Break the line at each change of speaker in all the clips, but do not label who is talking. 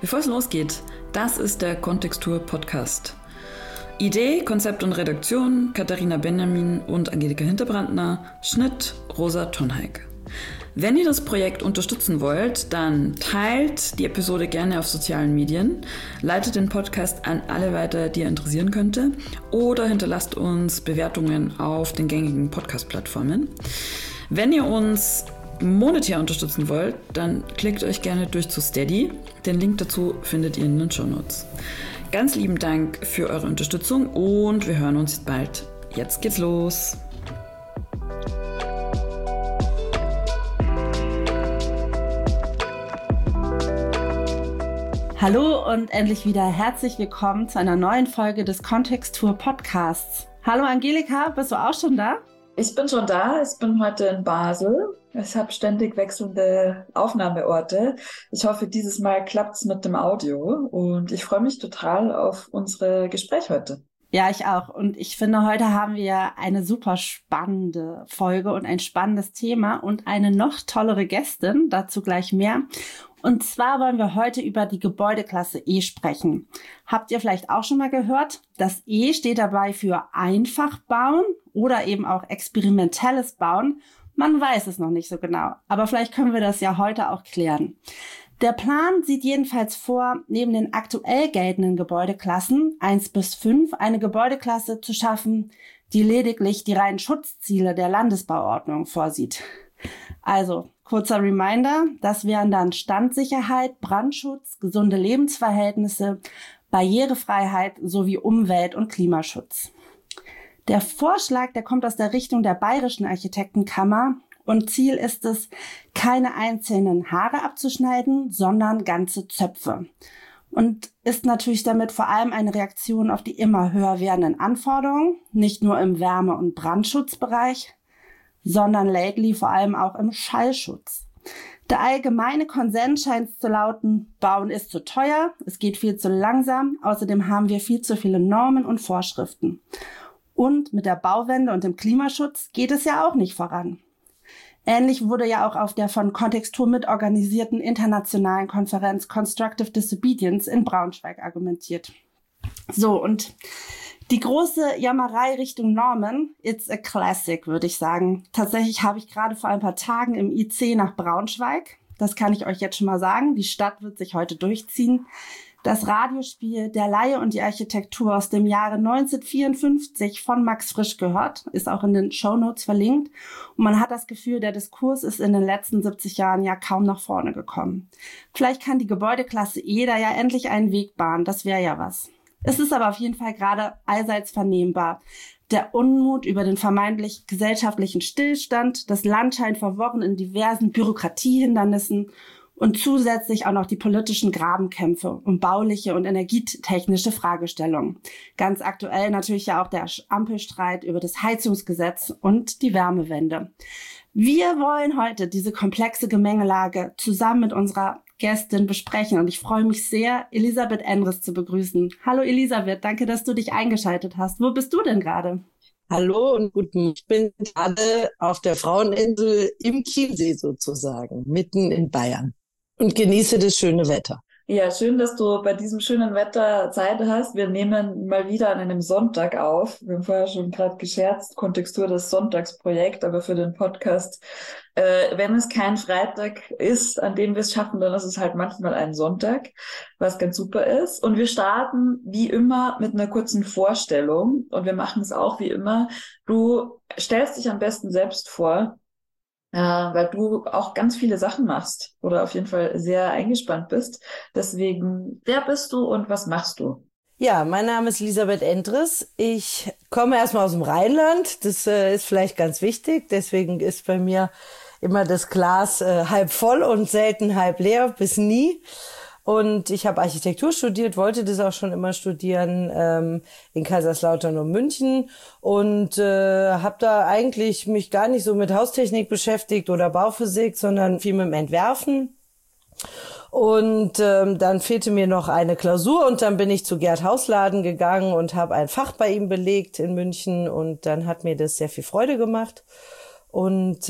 Bevor es losgeht, das ist der Kontextur Podcast. Idee, Konzept und Redaktion Katharina Benjamin und Angelika Hinterbrandner, Schnitt Rosa Tonheik. Wenn ihr das Projekt unterstützen wollt, dann teilt die Episode gerne auf sozialen Medien, leitet den Podcast an alle weiter, die ihr interessieren könnte, oder hinterlasst uns Bewertungen auf den gängigen Podcast-Plattformen. Wenn ihr uns monetär unterstützen wollt, dann klickt euch gerne durch zu Steady. Den Link dazu findet ihr in den Shownotes. Ganz lieben Dank für eure Unterstützung und wir hören uns bald. Jetzt geht's los.
Hallo und endlich wieder herzlich willkommen zu einer neuen Folge des Kontextur Podcasts. Hallo Angelika, bist du auch schon da?
Ich bin schon da. Ich bin heute in Basel. Ich habe ständig wechselnde Aufnahmeorte. Ich hoffe, dieses Mal klappt's mit dem Audio und ich freue mich total auf unsere Gespräch heute.
Ja, ich auch. Und ich finde, heute haben wir eine super spannende Folge und ein spannendes Thema und eine noch tollere Gästin, dazu gleich mehr. Und zwar wollen wir heute über die Gebäudeklasse E sprechen. Habt ihr vielleicht auch schon mal gehört? Das E steht dabei für einfach bauen oder eben auch experimentelles Bauen. Man weiß es noch nicht so genau, aber vielleicht können wir das ja heute auch klären. Der Plan sieht jedenfalls vor, neben den aktuell geltenden Gebäudeklassen 1 bis 5 eine Gebäudeklasse zu schaffen, die lediglich die reinen Schutzziele der Landesbauordnung vorsieht. Also, kurzer Reminder, das wären dann Standsicherheit, Brandschutz, gesunde Lebensverhältnisse, Barrierefreiheit sowie Umwelt- und Klimaschutz. Der Vorschlag, der kommt aus der Richtung der Bayerischen Architektenkammer und Ziel ist es, keine einzelnen Haare abzuschneiden, sondern ganze Zöpfe. Und ist natürlich damit vor allem eine Reaktion auf die immer höher werdenden Anforderungen, nicht nur im Wärme- und Brandschutzbereich, sondern lately vor allem auch im Schallschutz. Der allgemeine Konsens scheint zu lauten, Bauen ist zu teuer, es geht viel zu langsam, außerdem haben wir viel zu viele Normen und Vorschriften. Und mit der Bauwende und dem Klimaschutz geht es ja auch nicht voran. Ähnlich wurde ja auch auf der von Kontextur mitorganisierten internationalen Konferenz Constructive Disobedience in Braunschweig argumentiert. So, und die große Jammerei Richtung Normen, it's a classic, würde ich sagen. Tatsächlich habe ich gerade vor ein paar Tagen im IC nach Braunschweig, das kann ich euch jetzt schon mal sagen, die Stadt wird sich heute durchziehen, das Radiospiel Der Laie und die Architektur aus dem Jahre 1954 von Max Frisch gehört, ist auch in den Shownotes verlinkt. Und man hat das Gefühl, der Diskurs ist in den letzten 70 Jahren ja kaum nach vorne gekommen. Vielleicht kann die Gebäudeklasse E da ja endlich einen Weg bahnen, das wäre ja was. Es ist aber auf jeden Fall gerade allseits vernehmbar. Der Unmut über den vermeintlich gesellschaftlichen Stillstand, das Land scheint verworren in diversen Bürokratiehindernissen und zusätzlich auch noch die politischen Grabenkämpfe um bauliche und energietechnische Fragestellungen. Ganz aktuell natürlich ja auch der Ampelstreit über das Heizungsgesetz und die Wärmewende. Wir wollen heute diese komplexe Gemengelage zusammen mit unserer Gästin besprechen und ich freue mich sehr, Elisabeth Endres zu begrüßen. Hallo Elisabeth, danke, dass du dich eingeschaltet hast. Wo bist du denn gerade?
Hallo und guten. Ich bin gerade auf der Fraueninsel im Chiemsee sozusagen, mitten in Bayern und genieße das schöne Wetter.
Ja, schön, dass du bei diesem schönen Wetter Zeit hast. Wir nehmen mal wieder an einem Sonntag auf. Wir haben vorher schon gerade gescherzt, Kontextur das Sonntagsprojekt, aber für den Podcast, wenn es kein Freitag ist, an dem wir es schaffen, dann ist es halt manchmal ein Sonntag, was ganz super ist. Und wir starten wie immer mit einer kurzen Vorstellung und wir machen es auch wie immer. Du stellst dich am besten selbst vor, weil du auch ganz viele Sachen machst oder auf jeden Fall sehr eingespannt bist. Deswegen, wer bist du und was machst du?
Ja, mein Name ist Elisabeth Endres. Ich komme erstmal aus dem Rheinland. Das ist vielleicht ganz wichtig. Deswegen ist bei mir immer das Glas halb voll und selten halb leer, bis nie. Und ich habe Architektur studiert, wollte das auch schon immer studieren, in Kaiserslautern und München und habe da eigentlich mich gar nicht so mit Haustechnik beschäftigt oder Bauphysik, sondern viel mit dem Entwerfen. Und dann fehlte mir noch eine Klausur und dann bin ich zu Gerd Hausladen gegangen und habe ein Fach bei ihm belegt in München und dann hat mir das sehr viel Freude gemacht. Und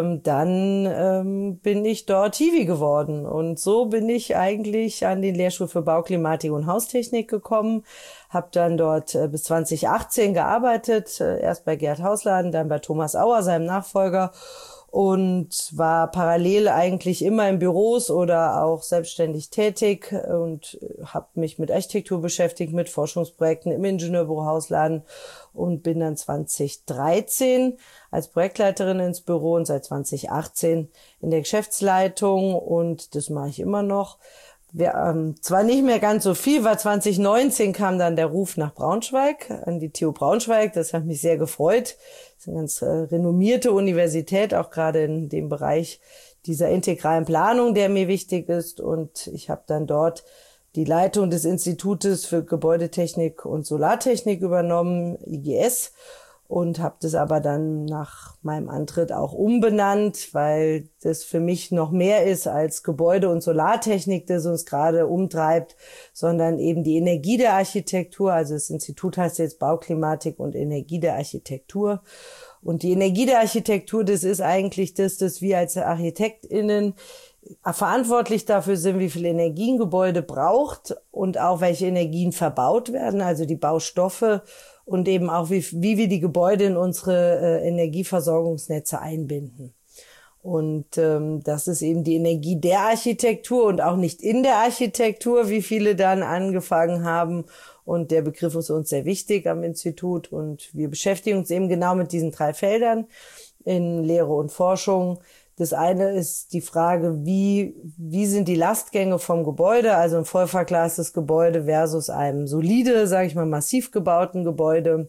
dann bin ich dort Hiwi geworden. Und so bin ich eigentlich an den Lehrstuhl für Bauklimatik und Haustechnik gekommen. Habe dann dort bis 2018 gearbeitet, erst bei Gerd Hausladen, dann bei Thomas Auer, seinem Nachfolger. Und war parallel eigentlich immer in Büros oder auch selbstständig tätig und habe mich mit Architektur beschäftigt, mit Forschungsprojekten im Ingenieurbüro Hausladen und bin dann 2013 als Projektleiterin ins Büro und seit 2018 in der Geschäftsleitung und das mache ich immer noch. Zwar nicht mehr ganz so viel, weil 2019 kam dann der Ruf nach Braunschweig, an die TU Braunschweig. Das hat mich sehr gefreut. Das ist eine ganz renommierte Universität, auch gerade in dem Bereich dieser integralen Planung, der mir wichtig ist. Und ich habe dann dort die Leitung des Institutes für Gebäudetechnik und Solartechnik übernommen, IGS. Und habe das aber dann nach meinem Antritt auch umbenannt, weil das für mich noch mehr ist als Gebäude- und Solartechnik, das uns gerade umtreibt, sondern eben die Energie der Architektur. Also das Institut heißt jetzt Bauklimatik und Energie der Architektur. Und die Energie der Architektur, das ist eigentlich das, dass wir als ArchitektInnen verantwortlich dafür sind, wie viel Energie ein Gebäude braucht und auch welche Energien verbaut werden, also die Baustoffe und eben auch, wie wir die Gebäude in unsere Energieversorgungsnetze einbinden. Und das ist eben die Energie der Architektur und auch nicht in der Architektur, wie viele dann angefangen haben. Und der Begriff ist uns sehr wichtig am Institut. Und wir beschäftigen uns eben genau mit diesen 3 Feldern in Lehre und Forschung. Das eine ist die Frage, wie sind die Lastgänge vom Gebäude, also ein voll verglastes Gebäude versus einem solide, sage ich mal, massiv gebauten Gebäude.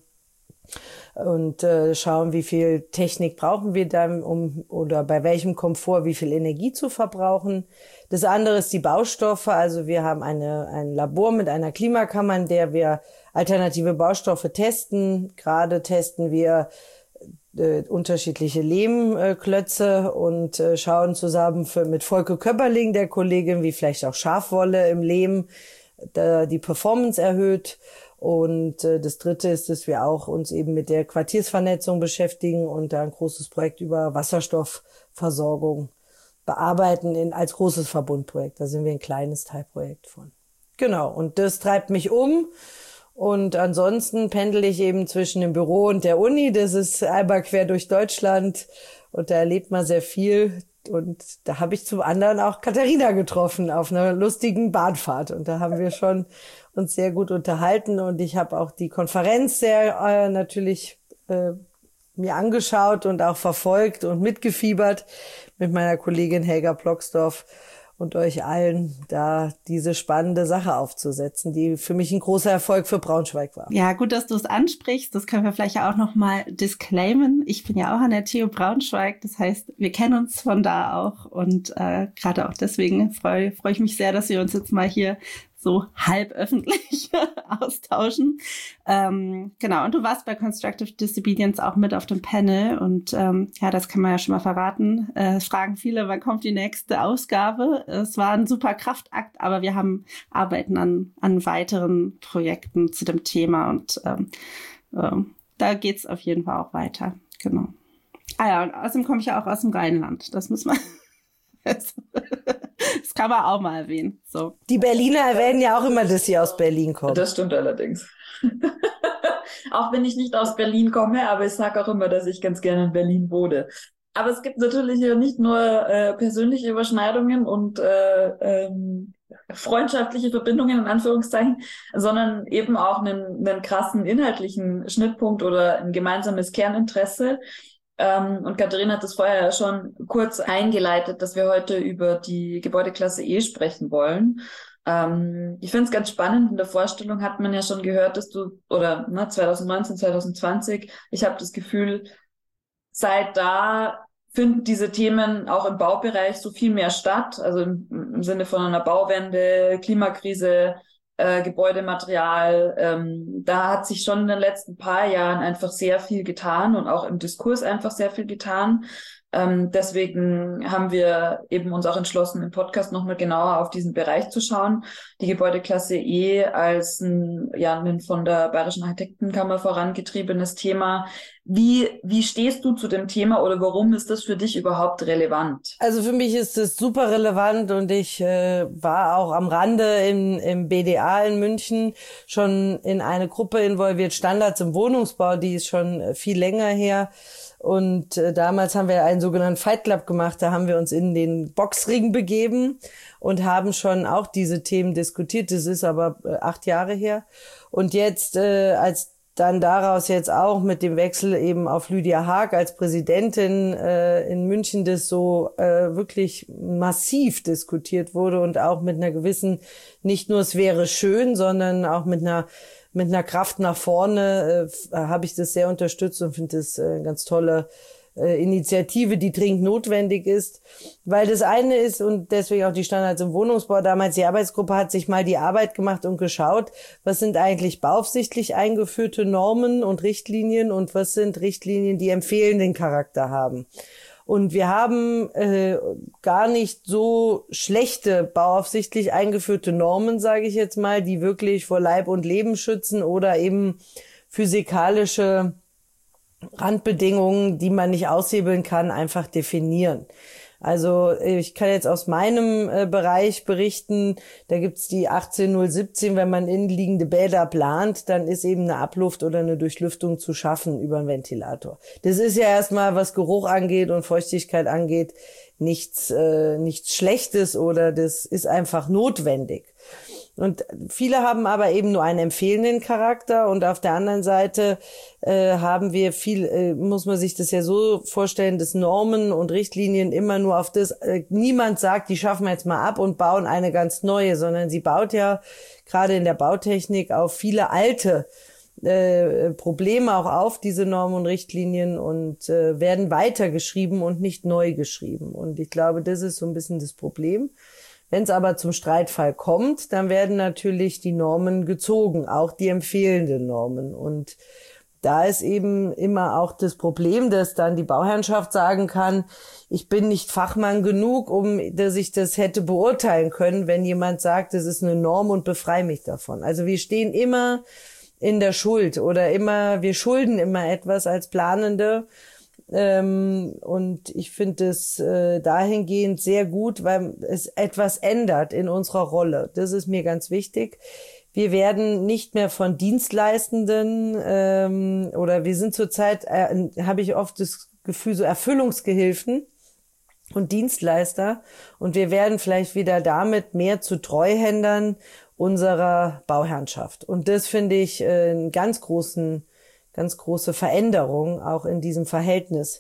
Und schauen, wie viel Technik brauchen wir dann, oder bei welchem Komfort wie viel Energie zu verbrauchen. Das andere ist die Baustoffe. Also wir haben ein Labor mit einer Klimakammer, in der wir alternative Baustoffe testen. Gerade testen wir unterschiedliche Lehmklötze und schauen zusammen mit Volke Köpperling, der Kollegin, wie vielleicht auch Schafwolle im Lehm die Performance erhöht. Und das dritte ist, dass wir auch uns eben mit der Quartiersvernetzung beschäftigen und da ein großes Projekt über Wasserstoffversorgung bearbeiten als großes Verbundprojekt. Da sind wir ein kleines Teilprojekt von. Genau, und das treibt mich um. Und ansonsten pendel ich eben zwischen dem Büro und der Uni. Das ist einmal quer durch Deutschland und da erlebt man sehr viel. Und da habe ich zum anderen auch Katharina getroffen auf einer lustigen Bahnfahrt. Und da haben wir schon uns sehr gut unterhalten. Und ich habe auch die Konferenz sehr natürlich mir angeschaut und auch verfolgt und mitgefiebert mit meiner Kollegin Helga Plocksdorf und euch allen da diese spannende Sache aufzusetzen, die für mich ein großer Erfolg für Braunschweig war.
Ja, gut, dass du es ansprichst. Das können wir vielleicht auch noch mal disclaimen. Ich bin ja auch an der TU Braunschweig. Das heißt, wir kennen uns von da auch. Und gerade auch deswegen freue ich mich sehr, dass wir uns jetzt mal hier so halb öffentlich austauschen. Genau, und du warst bei Constructive Disobedience auch mit auf dem Panel und ja, das kann man ja schon mal verraten. Es fragen viele, wann kommt die nächste Ausgabe? Es war ein super Kraftakt, aber wir arbeiten an weiteren Projekten zu dem Thema und da geht's auf jeden Fall auch weiter. Genau. Ah ja, und außerdem komme ich ja auch aus dem Rheinland. Das muss man... Das kann man auch mal erwähnen. So.
Die Berliner erwähnen ja auch immer, dass sie aus Berlin kommen.
Das stimmt allerdings. Auch wenn ich nicht aus Berlin komme, aber ich sage auch immer, dass ich ganz gerne in Berlin wohne. Aber es gibt natürlich ja nicht nur persönliche Überschneidungen und freundschaftliche Verbindungen in Anführungszeichen, sondern eben auch einen krassen inhaltlichen Schnittpunkt oder ein gemeinsames Kerninteresse. Und Katharina hat das vorher ja schon kurz eingeleitet, dass wir heute über die Gebäudeklasse E sprechen wollen. Ich finde es ganz spannend. In der Vorstellung hat man ja schon gehört, dass 2019, 2020, ich habe das Gefühl, seit da finden diese Themen auch im Baubereich so viel mehr statt. Also im Sinne von einer Bauwende, Klimakrise, Gebäudematerial, da hat sich schon in den letzten paar Jahren einfach sehr viel getan und auch im Diskurs einfach sehr viel getan. Deswegen haben wir eben uns auch entschlossen, im Podcast nochmal genauer auf diesen Bereich zu schauen. Die Gebäudeklasse E als ein von der Bayerischen Architektenkammer vorangetriebenes Thema. Wie stehst du zu dem Thema oder warum ist das für dich überhaupt relevant?
Also für mich ist es super relevant und ich war auch am Rande im BDA in München schon in eine Gruppe involviert, Standards im Wohnungsbau, die ist schon viel länger her. Und damals haben wir einen sogenannten Fight Club gemacht, da haben wir uns in den Boxring begeben und haben schon auch diese Themen diskutiert. Das ist aber 8 Jahre her. Und jetzt, als dann daraus jetzt auch mit dem Wechsel eben auf Lydia Haag als Präsidentin in München das so wirklich massiv diskutiert wurde und auch mit einer gewissen, nicht nur es wäre schön, sondern auch mit einer Kraft nach vorne habe ich das sehr unterstützt und finde das eine ganz tolle Initiative, die dringend notwendig ist. Weil das eine ist, und deswegen auch die Standards im Wohnungsbau, damals die Arbeitsgruppe hat sich mal die Arbeit gemacht und geschaut, was sind eigentlich bauaufsichtlich eingeführte Normen und Richtlinien und was sind Richtlinien, die empfehlenden Charakter haben. Und wir haben gar nicht so schlechte bauaufsichtlich eingeführte Normen, sage ich jetzt mal, die wirklich vor Leib und Leben schützen oder eben physikalische Randbedingungen, die man nicht aushebeln kann, einfach definieren. Also ich kann jetzt aus meinem Bereich berichten, da gibt's die 18017, wenn man innenliegende Bäder plant, dann ist eben eine Abluft oder eine Durchlüftung zu schaffen über einen Ventilator. Das ist ja erstmal, was Geruch angeht und Feuchtigkeit angeht, nichts Schlechtes oder das ist einfach notwendig. Und viele haben aber eben nur einen empfehlenden Charakter und auf der anderen Seite haben wir muss man sich das ja so vorstellen, dass Normen und Richtlinien immer nur auf das, niemand sagt, die schaffen wir jetzt mal ab und bauen eine ganz neue, sondern sie baut ja gerade in der Bautechnik auf viele alte Probleme auch auf, diese Normen und Richtlinien und werden weitergeschrieben und nicht neu geschrieben. Und ich glaube, das ist so ein bisschen das Problem. Wenn es aber zum Streitfall kommt, dann werden natürlich die Normen gezogen, auch die empfehlenden Normen. Und da ist eben immer auch das Problem, dass dann die Bauherrschaft sagen kann, ich bin nicht Fachmann genug, dass ich das hätte beurteilen können, wenn jemand sagt, das ist eine Norm und befreie mich davon. Also wir stehen immer in der Schuld oder wir schulden immer etwas als Planende. Und ich finde es dahingehend sehr gut, weil es etwas ändert in unserer Rolle. Das ist mir ganz wichtig. Wir werden nicht mehr von Dienstleistenden oder wir sind zurzeit, habe ich oft das Gefühl, so Erfüllungsgehilfen und Dienstleister. Und wir werden vielleicht wieder damit mehr zu Treuhändern unserer Bauherrschaft. Und das finde ich einen ganz große Veränderung auch in diesem Verhältnis.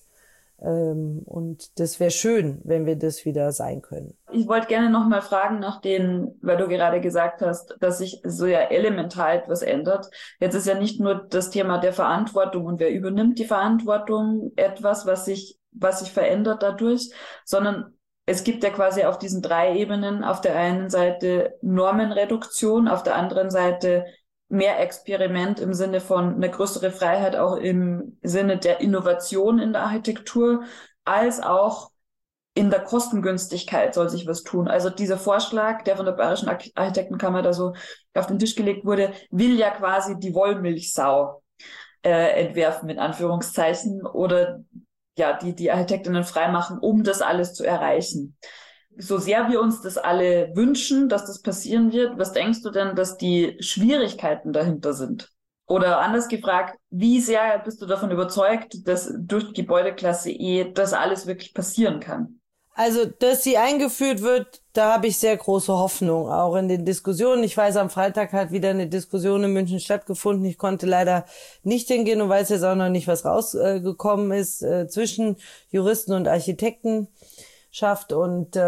Und das wäre schön, wenn wir das wieder sein können.
Ich wollte gerne noch mal fragen weil du gerade gesagt hast, dass sich so ja elementar etwas ändert. Jetzt ist ja nicht nur das Thema der Verantwortung und wer übernimmt die Verantwortung etwas, was sich verändert dadurch, sondern es gibt ja quasi auf diesen 3 Ebenen auf der einen Seite Normenreduktion, auf der anderen Seite mehr Experiment im Sinne von eine größere Freiheit auch im Sinne der Innovation in der Architektur, als auch in der Kostengünstigkeit soll sich was tun. Also dieser Vorschlag, der von der Bayerischen Architektenkammer da so auf den Tisch gelegt wurde, will ja quasi die Wollmilchsau entwerfen, in Anführungszeichen, oder ja, die Architektinnen freimachen, um das alles zu erreichen. So sehr wir uns das alle wünschen, dass das passieren wird, was denkst du denn, dass die Schwierigkeiten dahinter sind? Oder anders gefragt, wie sehr bist du davon überzeugt, dass durch die Gebäudeklasse E das alles wirklich passieren kann?
Also, dass sie eingeführt wird, da habe ich sehr große Hoffnung, auch in den Diskussionen. Ich weiß, am Freitag hat wieder eine Diskussion in München stattgefunden. Ich konnte leider nicht hingehen und weiß jetzt auch noch nicht, was rausgekommen ist zwischen Juristen und Architekten. Und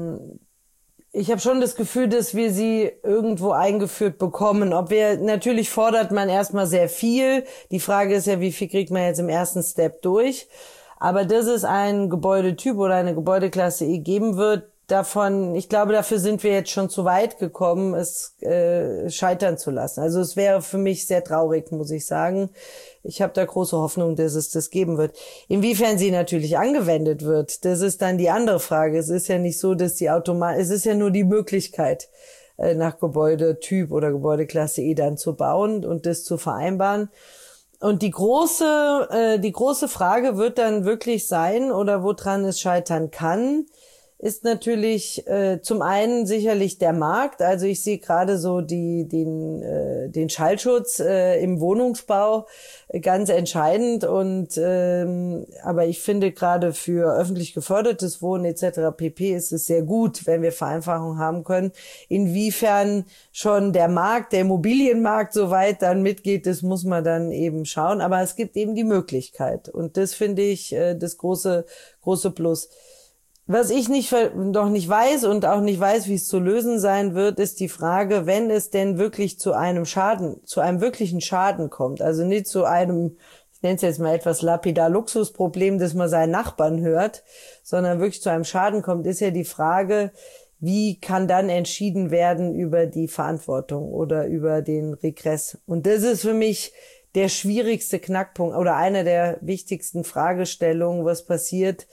ich habe schon das Gefühl, dass wir sie irgendwo eingeführt bekommen. Natürlich fordert man erstmal sehr viel. Die Frage ist ja, wie viel kriegt man jetzt im ersten Step durch? Aber dass es einen Gebäudetyp oder eine Gebäudeklasse E geben wird, ich glaube, dafür sind wir jetzt schon zu weit gekommen, es scheitern zu lassen. Also es wäre für mich sehr traurig, muss ich sagen. Ich habe da große Hoffnung, dass es das geben wird. Inwiefern sie natürlich angewendet wird, das ist dann die andere Frage. Es ist ja nicht so, dass es ist ja nur die Möglichkeit, nach Gebäudetyp oder Gebäudeklasse E dann zu bauen und das zu vereinbaren. Und die große Frage wird dann wirklich sein, oder woran es scheitern kann, ist natürlich zum einen sicherlich der Markt. Also ich sehe gerade so den Schallschutz im Wohnungsbau ganz entscheidend, und aber ich finde gerade für öffentlich gefördertes Wohnen etc. pp. Ist es sehr gut, wenn wir Vereinfachung haben können. Inwiefern schon der Immobilienmarkt so weit dann mitgeht, das muss man dann eben schauen. Aber es gibt eben die Möglichkeit, und das finde ich das große Plus. Was ich noch nicht weiß und auch nicht weiß, wie es zu lösen sein wird, ist die Frage, wenn es denn wirklich zu einem wirklichen Schaden kommt, also nicht zu einem, ich nenne es jetzt mal etwas lapidar Luxusproblem, das man seinen Nachbarn hört, sondern wirklich zu einem Schaden kommt, ist ja die Frage, wie kann dann entschieden werden über die Verantwortung oder über den Regress? Und das ist für mich der schwierigste Knackpunkt oder eine der wichtigsten Fragestellungen, was passiert,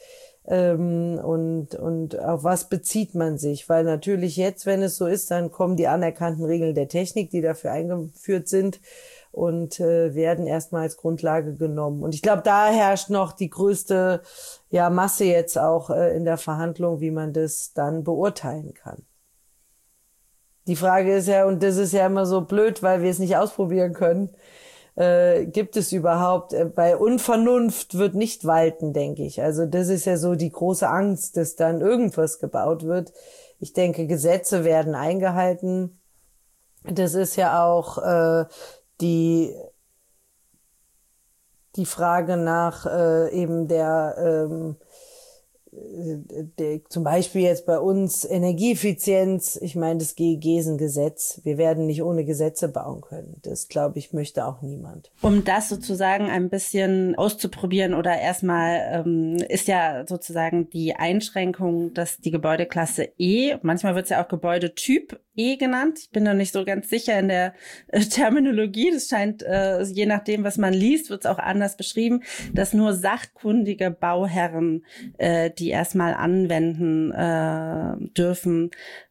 und auf was bezieht man sich? Weil natürlich jetzt, wenn es so ist, dann kommen die anerkannten Regeln der Technik, die dafür eingeführt sind, und werden erstmal als Grundlage genommen. Und ich glaube, da herrscht noch die größte Masse jetzt auch in der Verhandlung, wie man das dann beurteilen kann. Die Frage ist ja, und das ist ja immer so blöd, weil wir es nicht ausprobieren können, gibt es überhaupt, bei Unvernunft wird nicht walten, denke ich. Also das ist ja so die große Angst, dass dann irgendwas gebaut wird. Ich denke, Gesetze werden eingehalten. Das ist ja auch die Frage nach eben zum Beispiel jetzt bei uns Energieeffizienz. Ich meine, das GEG ist ein Gesetz. Wir werden nicht ohne Gesetze bauen können. Das, glaube ich, möchte auch niemand.
Um das sozusagen ein bisschen auszuprobieren, oder erstmal ist ja sozusagen die Einschränkung, dass die Gebäudeklasse E, manchmal wird es ja auch Gebäudetyp E genannt. Ich bin noch nicht so ganz sicher in der Terminologie. Das scheint, je nachdem, was man liest, wird es auch anders beschrieben, dass nur sachkundige Bauherren die erstmal anwenden dürfen.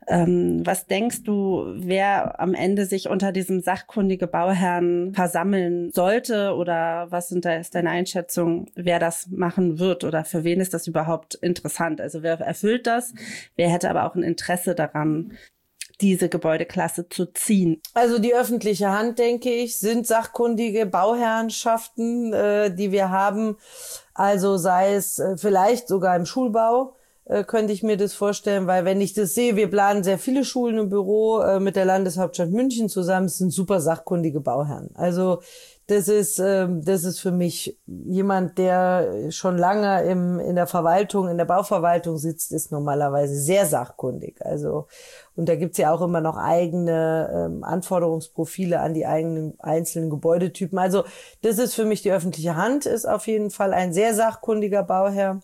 Was denkst du, wer am Ende sich unter diesem sachkundige Bauherren versammeln sollte, oder ist deine Einschätzung, wer das machen wird, oder für wen ist das überhaupt interessant? Also wer erfüllt das? Wer hätte aber auch ein Interesse daran, diese Gebäudeklasse zu ziehen?
Also die öffentliche Hand, denke ich, sind sachkundige Bauherrenschaften, die wir haben. Also sei es vielleicht sogar im Schulbau, könnte ich mir das vorstellen, weil wenn ich das sehe, wir planen sehr viele Schulen im Büro mit der Landeshauptstadt München zusammen, es sind super sachkundige Bauherren. Also das ist für mich jemand, der schon lange in der Verwaltung, in der Bauverwaltung sitzt, ist normalerweise sehr sachkundig. Also, und da gibt's ja auch immer noch eigene Anforderungsprofile an die eigenen einzelnen Gebäudetypen. Also das ist für mich die öffentliche Hand, ist auf jeden Fall ein sehr sachkundiger Bauherr.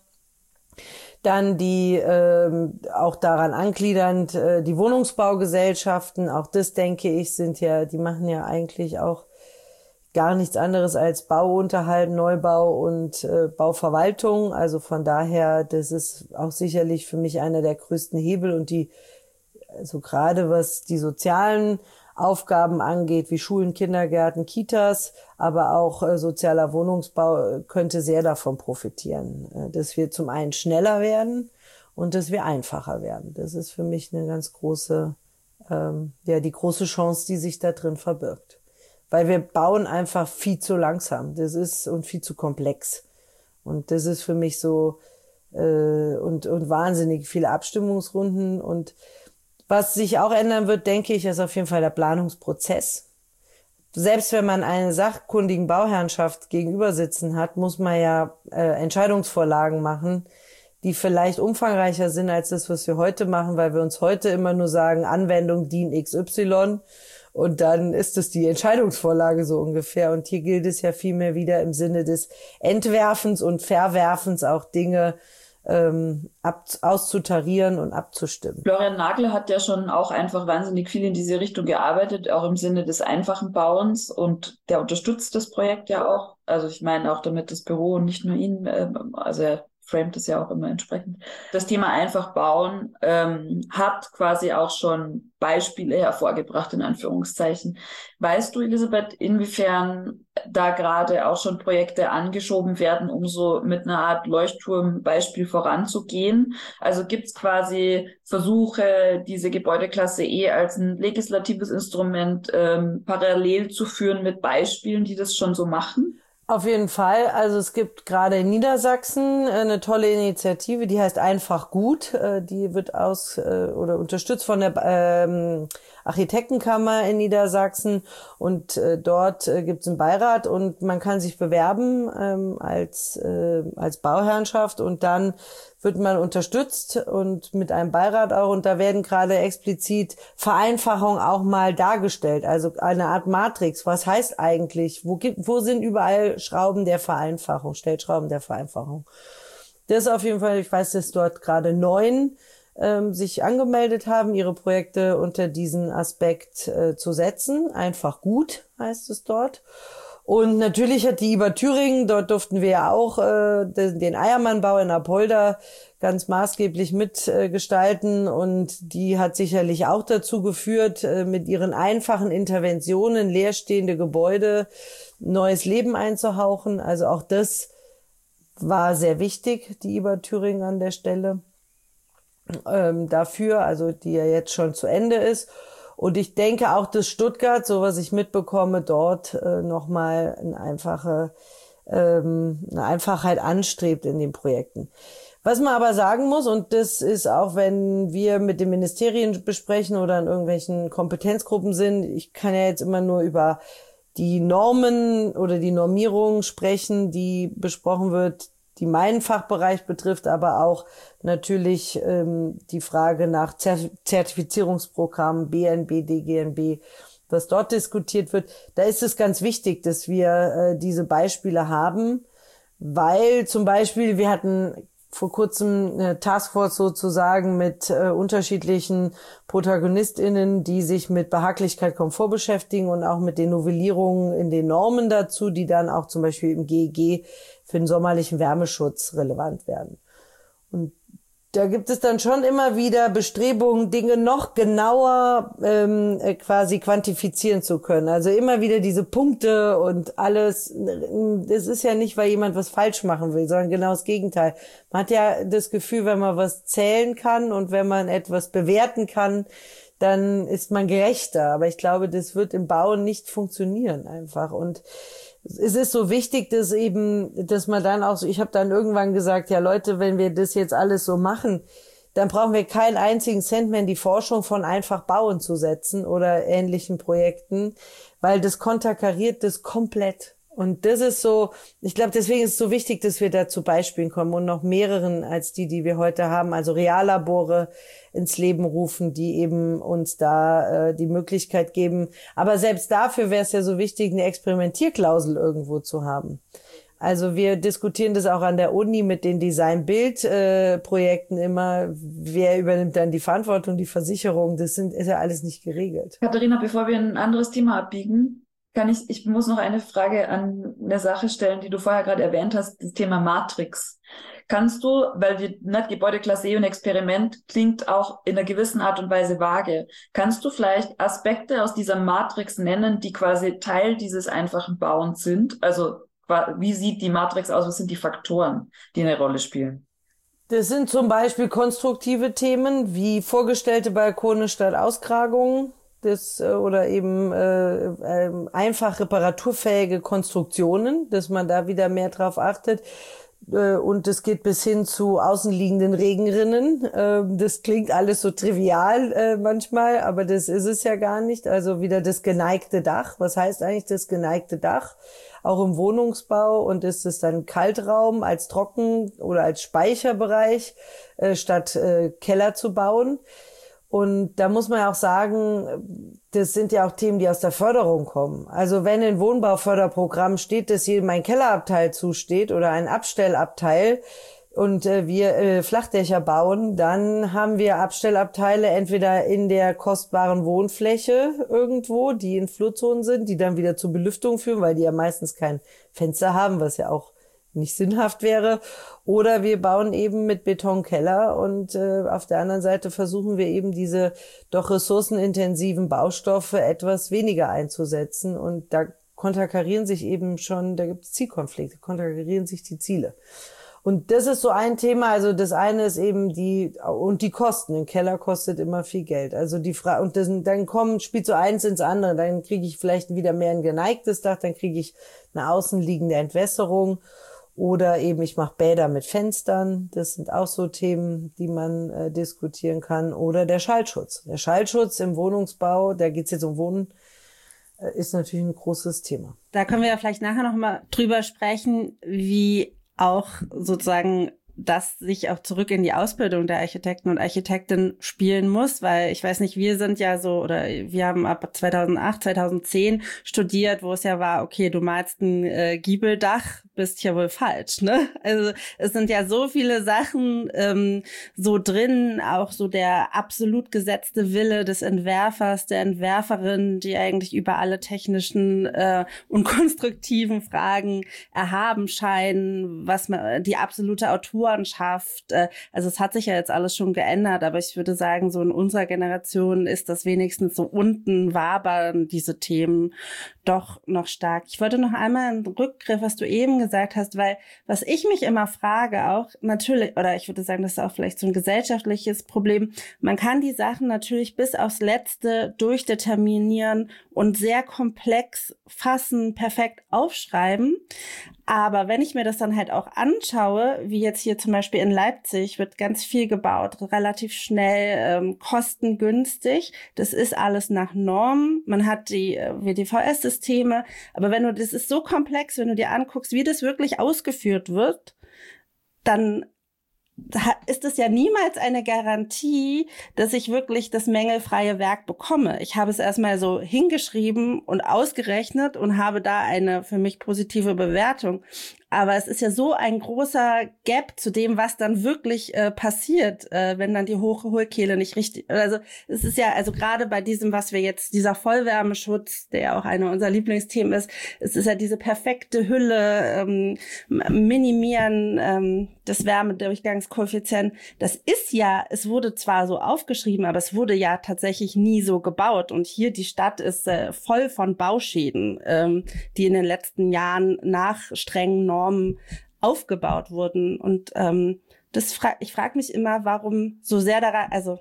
Dann die auch daran angliedernd die Wohnungsbaugesellschaften, auch das, denke ich, die machen ja eigentlich auch gar nichts anderes als Bauunterhalt, Neubau und Bauverwaltung. Also von daher, das ist auch sicherlich für mich einer der größten Hebel, und also gerade was die sozialen Aufgaben angeht, wie Schulen, Kindergärten, Kitas, aber auch sozialer Wohnungsbau, könnte sehr davon profitieren, dass wir zum einen schneller werden und dass wir einfacher werden. Das ist für mich eine ganz große, die große Chance, die sich da drin verbirgt. Weil wir bauen einfach viel zu langsam. Und viel zu komplex. Und das ist für mich so, und wahnsinnig viele Abstimmungsrunden. Und was sich auch ändern wird, denke ich, ist auf jeden Fall der Planungsprozess. Selbst wenn man eine sachkundigen Bauherrenschaft gegenüber sitzen hat, muss man ja Entscheidungsvorlagen machen, die vielleicht umfangreicher sind als das, was wir heute machen, weil wir uns heute immer nur sagen, Anwendung DIN XY. Und dann ist es die Entscheidungsvorlage so ungefähr. Und hier gilt es ja vielmehr wieder im Sinne des Entwerfens und Verwerfens auch Dinge auszutarieren und abzustimmen.
Florian Nagler hat ja schon auch einfach wahnsinnig viel in diese Richtung gearbeitet, auch im Sinne des einfachen Bauens, und der unterstützt das Projekt ja auch. Also ich meine auch damit das Büro und nicht nur ihn, also er framet es ja auch immer entsprechend. Das Thema einfach bauen hat quasi auch schon Beispiele hervorgebracht, in Anführungszeichen. Weißt du, Elisabeth, inwiefern da gerade auch schon Projekte angeschoben werden, um so mit einer Art Leuchtturmbeispiel voranzugehen? Also gibt es quasi Versuche, diese Gebäudeklasse E als ein legislatives Instrument parallel zu führen mit Beispielen, die das schon so machen?
Auf jeden Fall. Also es gibt gerade in Niedersachsen eine tolle Initiative, die heißt Einfach gut. Die wird oder unterstützt von der Architektenkammer in Niedersachsen, und dort gibt es einen Beirat und man kann sich bewerben als Bauherrenschaft, und dann wird man unterstützt und mit einem Beirat auch, und da werden gerade explizit Vereinfachungen auch mal dargestellt, also eine Art Matrix. Was heißt eigentlich, wo sind überall Schrauben der Vereinfachung, Stellschrauben der Vereinfachung? Das ist auf jeden Fall, ich weiß, dass dort gerade 9 sich angemeldet haben, ihre Projekte unter diesen Aspekt zu setzen. Einfach gut heißt es dort. Und natürlich hat die IBA Thüringen, dort durften wir ja auch den Eiermannbau in Apolda ganz maßgeblich mitgestalten, und die hat sicherlich auch dazu geführt, mit ihren einfachen Interventionen leerstehende Gebäude neues Leben einzuhauchen. Also auch das war sehr wichtig, die IBA Thüringen an der Stelle dafür, also die ja jetzt schon zu Ende ist. Und ich denke auch, dass Stuttgart, so was ich mitbekomme, dort nochmal eine Einfachheit anstrebt in den Projekten. Was man aber sagen muss, und das ist auch, wenn wir mit den Ministerien besprechen oder in irgendwelchen Kompetenzgruppen sind, ich kann ja jetzt immer nur über die Normen oder die Normierung sprechen, die besprochen wird, die meinen Fachbereich betrifft, aber auch natürlich die Frage nach Zertifizierungsprogrammen, BNB, DGNB, was dort diskutiert wird. Da ist es ganz wichtig, dass wir diese Beispiele haben, weil zum Beispiel wir hatten vor kurzem eine Taskforce sozusagen mit unterschiedlichen ProtagonistInnen, die sich mit Behaglichkeit, Komfort beschäftigen und auch mit den Novellierungen in den Normen dazu, die dann auch zum Beispiel im GEG für den sommerlichen Wärmeschutz relevant werden. Und da gibt es dann schon immer wieder Bestrebungen, Dinge noch genauer quasi quantifizieren zu können. Also immer wieder diese Punkte und alles. Das ist ja nicht, weil jemand was falsch machen will, sondern genau das Gegenteil. Man hat ja das Gefühl, wenn man was zählen kann und wenn man etwas bewerten kann, dann ist man gerechter. Aber ich glaube, das wird im Bauen nicht funktionieren einfach. Und es ist so wichtig, dass man dann auch so, ich habe dann irgendwann gesagt, ja Leute, wenn wir das jetzt alles so machen, dann brauchen wir keinen einzigen Cent mehr in die Forschung von einfach bauen zu setzen oder ähnlichen Projekten, weil das konterkariert das komplett. Und das ist so, ich glaube, deswegen ist es so wichtig, dass wir da zu Beispielen kommen und noch mehreren als die wir heute haben, also Reallabore ins Leben rufen, die eben uns da die Möglichkeit geben. Aber selbst dafür wäre es ja so wichtig, eine Experimentierklausel irgendwo zu haben. Also wir diskutieren das auch an der Uni mit den Design-Bild-Projekten immer. Wer übernimmt dann die Verantwortung, die Versicherung? Ist ja alles nicht geregelt.
Katharina, bevor wir in ein anderes Thema abbiegen, ich muss noch eine Frage an eine Sache stellen, die du vorher gerade erwähnt hast, das Thema Matrix. Kannst du, weil Gebäudeklasse E und Experiment klingt auch in einer gewissen Art und Weise vage, kannst du vielleicht Aspekte aus dieser Matrix nennen, die quasi Teil dieses einfachen Bauens sind? Also wie sieht die Matrix aus? Was sind die Faktoren, die eine Rolle spielen?
Das sind zum Beispiel konstruktive Themen wie vorgestellte Balkone statt Auskragungen. Oder eben einfach reparaturfähige Konstruktionen, dass man da wieder mehr drauf achtet. Und das geht bis hin zu außenliegenden Regenrinnen. Das klingt alles so trivial manchmal, aber das ist es ja gar nicht. Also wieder das geneigte Dach. Was heißt eigentlich das geneigte Dach? Auch im Wohnungsbau, und ist es dann Kaltraum als Trocken- oder als Speicherbereich statt Keller zu bauen. Und da muss man ja auch sagen, das sind ja auch Themen, die aus der Förderung kommen. Also wenn in Wohnbauförderprogramm steht, dass jedem ein Kellerabteil zusteht oder ein Abstellabteil, und wir Flachdächer bauen, dann haben wir Abstellabteile entweder in der kostbaren Wohnfläche irgendwo, die in Flurzonen sind, die dann wieder zur Belüftung führen, weil die ja meistens kein Fenster haben, was ja auch nicht sinnhaft wäre. Oder wir bauen eben mit Betonkeller und auf der anderen Seite versuchen wir eben diese doch ressourcenintensiven Baustoffe etwas weniger einzusetzen. Und da konterkarieren sich eben schon, da gibt es Zielkonflikte, konterkarieren sich die Ziele. Und das ist so ein Thema, also das eine ist eben die Kosten. Ein Keller kostet immer viel Geld. Also die Frage, und dann spielt so eins ins andere. Dann kriege ich vielleicht wieder mehr ein geneigtes Dach, dann kriege ich eine außenliegende Entwässerung. Oder eben ich mache Bäder mit Fenstern. Das sind auch so Themen, die man diskutieren kann. Oder der Schallschutz. Der Schallschutz im Wohnungsbau, da geht's jetzt um Wohnen, ist natürlich ein großes Thema.
Da können wir ja vielleicht nachher noch mal drüber sprechen, wie auch sozusagen das sich auch zurück in die Ausbildung der Architekten und Architektinnen spielen muss, weil ich weiß nicht, wir sind ja so, oder wir haben ab 2008, 2010 studiert, wo es ja war, okay, du malst ein Giebeldach, bist ja wohl falsch, ne? Also es sind ja so viele Sachen so drin, auch so der absolut gesetzte Wille des Entwerfers, der Entwerferin, die eigentlich über alle technischen und konstruktiven Fragen erhaben scheinen, was man die absolute Autorenschaft, also es hat sich ja jetzt alles schon geändert, aber ich würde sagen, so in unserer Generation ist das wenigstens so unten wabern diese Themen doch noch stark. Ich wollte noch einmal einen Rückgriff, was du eben gesagt hast, weil was ich mich immer frage auch, natürlich, oder ich würde sagen, das ist auch vielleicht so ein gesellschaftliches Problem, man kann die Sachen natürlich bis aufs Letzte durchdeterminieren und sehr komplex fassen, perfekt aufschreiben. Aber wenn ich mir das dann halt auch anschaue, wie jetzt hier zum Beispiel in Leipzig wird ganz viel gebaut, relativ schnell, kostengünstig. Das ist alles nach Norm. Man hat die WDVS-Systeme. Aber das ist so komplex, wenn du dir anguckst, wie das wirklich ausgeführt wird, dann ist es ja niemals eine Garantie, dass ich wirklich das mängelfreie Werk bekomme. Ich habe es erstmal so hingeschrieben und ausgerechnet und habe da eine für mich positive Bewertung. Aber es ist ja so ein großer Gap zu dem, was dann wirklich passiert, wenn dann die Hohlkehle nicht richtig, also es ist ja, also gerade bei diesem, was wir jetzt, dieser Vollwärmeschutz, der ja auch einer unserer Lieblingsthemen ist, es ist ja diese perfekte Hülle, Minimieren des Wärmedurchgangskoeffizienten. Das ist ja, es wurde zwar so aufgeschrieben, aber es wurde ja tatsächlich nie so gebaut. Und hier die Stadt ist voll von Bauschäden, die in den letzten Jahren nach strengen Normen aufgebaut wurden. Und ich frage mich immer, warum so sehr daran, also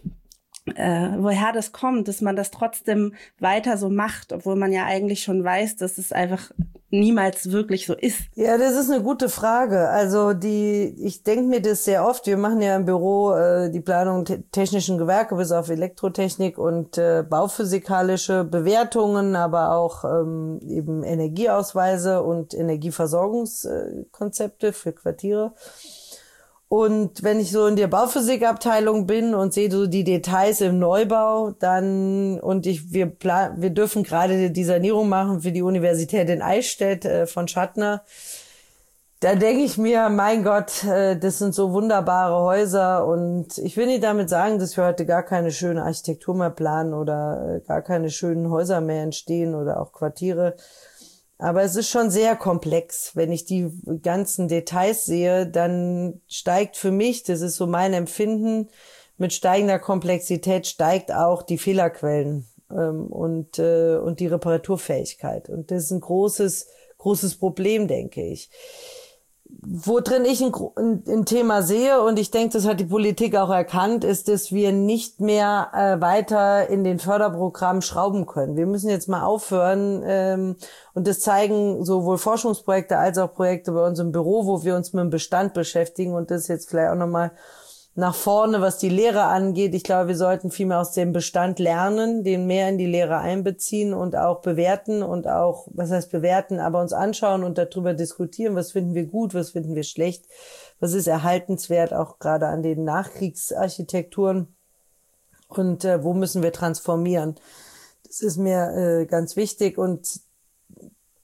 woher das kommt, dass man das trotzdem weiter so macht, obwohl man ja eigentlich schon weiß, dass es einfach niemals wirklich so ist.
Ja, das ist eine gute Frage. Also ich denke mir das sehr oft. Wir machen ja im Büro die Planung technischen Gewerke bis auf Elektrotechnik und bauphysikalische Bewertungen, aber auch eben Energieausweise und Energieversorgungskonzepte für Quartiere. Und wenn ich so in der Bauphysikabteilung bin und sehe so die Details im Neubau, wir dürfen gerade die Sanierung machen für die Universität in Eichstätt von Schattner. Da denke ich mir, mein Gott, das sind so wunderbare Häuser und ich will nicht damit sagen, dass wir heute gar keine schöne Architektur mehr planen oder gar keine schönen Häuser mehr entstehen oder auch Quartiere. Aber es ist schon sehr komplex. Wenn ich die ganzen Details sehe, dann steigt für mich, das ist so mein Empfinden, mit steigender Komplexität steigt auch die Fehlerquellen und die Reparaturfähigkeit. Und das ist ein großes Problem, denke ich. Wo drin ich ein Thema sehe, und ich denke, das hat die Politik auch erkannt, ist, dass wir nicht mehr weiter in den Förderprogrammen schrauben können. Wir müssen jetzt mal aufhören, und das zeigen sowohl Forschungsprojekte als auch Projekte bei uns im Büro, wo wir uns mit dem Bestand beschäftigen, und das ist jetzt vielleicht auch nochmal nach vorne, was die Lehre angeht. Ich glaube, wir sollten viel mehr aus dem Bestand lernen, den mehr in die Lehre einbeziehen und auch bewerten und auch, was heißt bewerten, aber uns anschauen und darüber diskutieren, was finden wir gut, was finden wir schlecht, was ist erhaltenswert, auch gerade an den Nachkriegsarchitekturen und wo müssen wir transformieren. Das ist mir ganz wichtig, und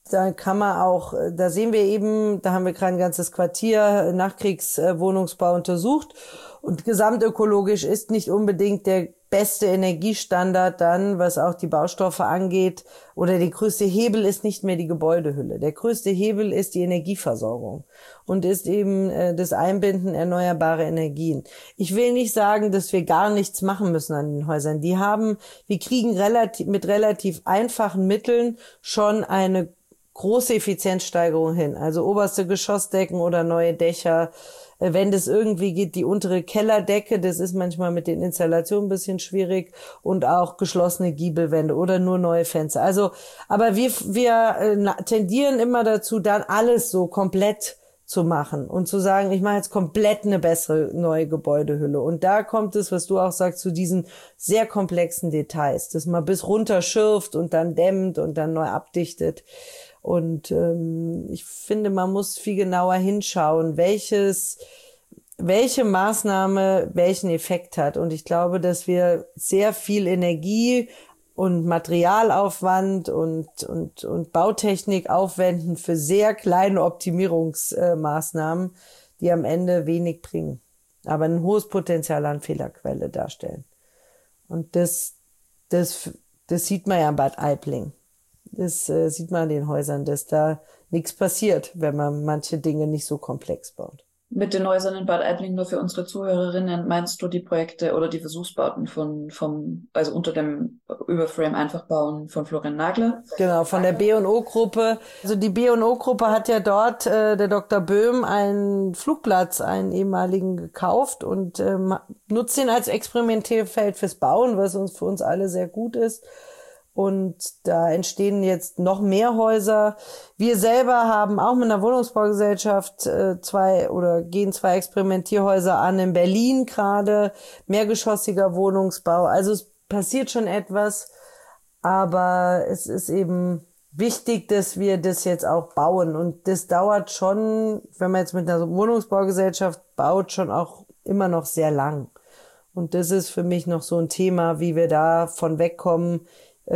da kann man auch, da sehen wir eben, da haben wir gerade ein ganzes Quartier Nachkriegswohnungsbau untersucht und gesamtökologisch ist nicht unbedingt der beste Energiestandard dann, was auch die Baustoffe angeht, oder der größte Hebel ist nicht mehr die Gebäudehülle. Der größte Hebel ist die Energieversorgung und ist eben das Einbinden erneuerbarer Energien. Ich will nicht sagen, dass wir gar nichts machen müssen an den Häusern. Wir kriegen mit relativ einfachen Mitteln schon eine große Effizienzsteigerung hin. Also oberste Geschossdecken oder neue Dächer. Wenn das irgendwie geht, die untere Kellerdecke, das ist manchmal mit den Installationen ein bisschen schwierig, und auch geschlossene Giebelwände oder nur neue Fenster. Also, aber wir tendieren immer dazu, dann alles so komplett zu machen und zu sagen, ich mache jetzt komplett eine bessere neue Gebäudehülle. Und da kommt es, was du auch sagst, zu diesen sehr komplexen Details, dass man bis runter schürft und dann dämmt und dann neu abdichtet. Und ich finde, man muss viel genauer hinschauen, welche Maßnahme welchen Effekt hat. Und ich glaube, dass wir sehr viel Energie und Materialaufwand und Bautechnik aufwenden für sehr kleine Optimierungsmaßnahmen, die am Ende wenig bringen, aber ein hohes Potenzial an Fehlerquelle darstellen. Und das sieht man ja in Bad Aibling. Das sieht man an den Häusern, dass da nichts passiert, wenn man manche Dinge nicht so komplex baut.
Mit den Häusern in Bad Aibling, nur für unsere Zuhörerinnen, meinst du die Projekte oder die Versuchsbauten also unter dem Überframe Einfachbauen von Florian Nagler?
Genau, von der B&O-Gruppe. Also die B&O-Gruppe hat ja dort, der Dr. Böhm, einen Flugplatz, einen ehemaligen, gekauft und nutzt ihn als Experimentierfeld fürs Bauen, was für uns alle sehr gut ist. Und da entstehen jetzt noch mehr Häuser. Wir selber haben auch mit einer Wohnungsbaugesellschaft gehen zwei Experimentierhäuser an in Berlin gerade, mehrgeschossiger Wohnungsbau. Also es passiert schon etwas, aber es ist eben wichtig, dass wir das jetzt auch bauen. Und das dauert schon, wenn man jetzt mit einer Wohnungsbaugesellschaft baut, schon auch immer noch sehr lang. Und das ist für mich noch so ein Thema, wie wir davon wegkommen,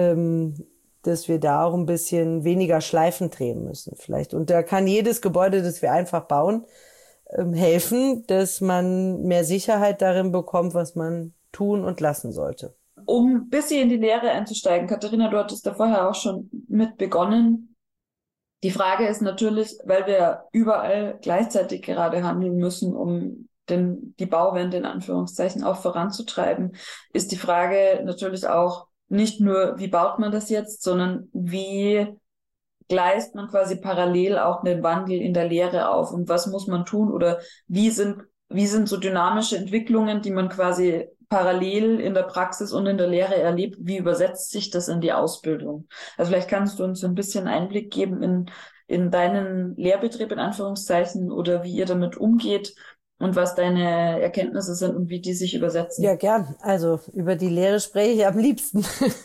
dass wir da auch ein bisschen weniger Schleifen drehen müssen vielleicht. Und da kann jedes Gebäude, das wir einfach bauen, helfen, dass man mehr Sicherheit darin bekommt, was man tun und lassen sollte.
Um ein bisschen in die Lehre einzusteigen, Katharina, du hattest da vorher auch schon mit begonnen. Die Frage ist natürlich, weil wir überall gleichzeitig gerade handeln müssen, um die Bauwende in Anführungszeichen auch voranzutreiben, ist die Frage natürlich auch, nicht nur, wie baut man das jetzt, sondern wie gleist man quasi parallel auch einen Wandel in der Lehre auf und was muss man tun oder wie sind so dynamische Entwicklungen, die man quasi parallel in der Praxis und in der Lehre erlebt, wie übersetzt sich das in die Ausbildung? Also vielleicht kannst du uns so ein bisschen Einblick geben in deinen Lehrbetrieb in Anführungszeichen oder wie ihr damit umgeht. Und was deine Erkenntnisse sind und wie die sich übersetzen.
Ja, gern. Also über die Lehre spreche ich am liebsten.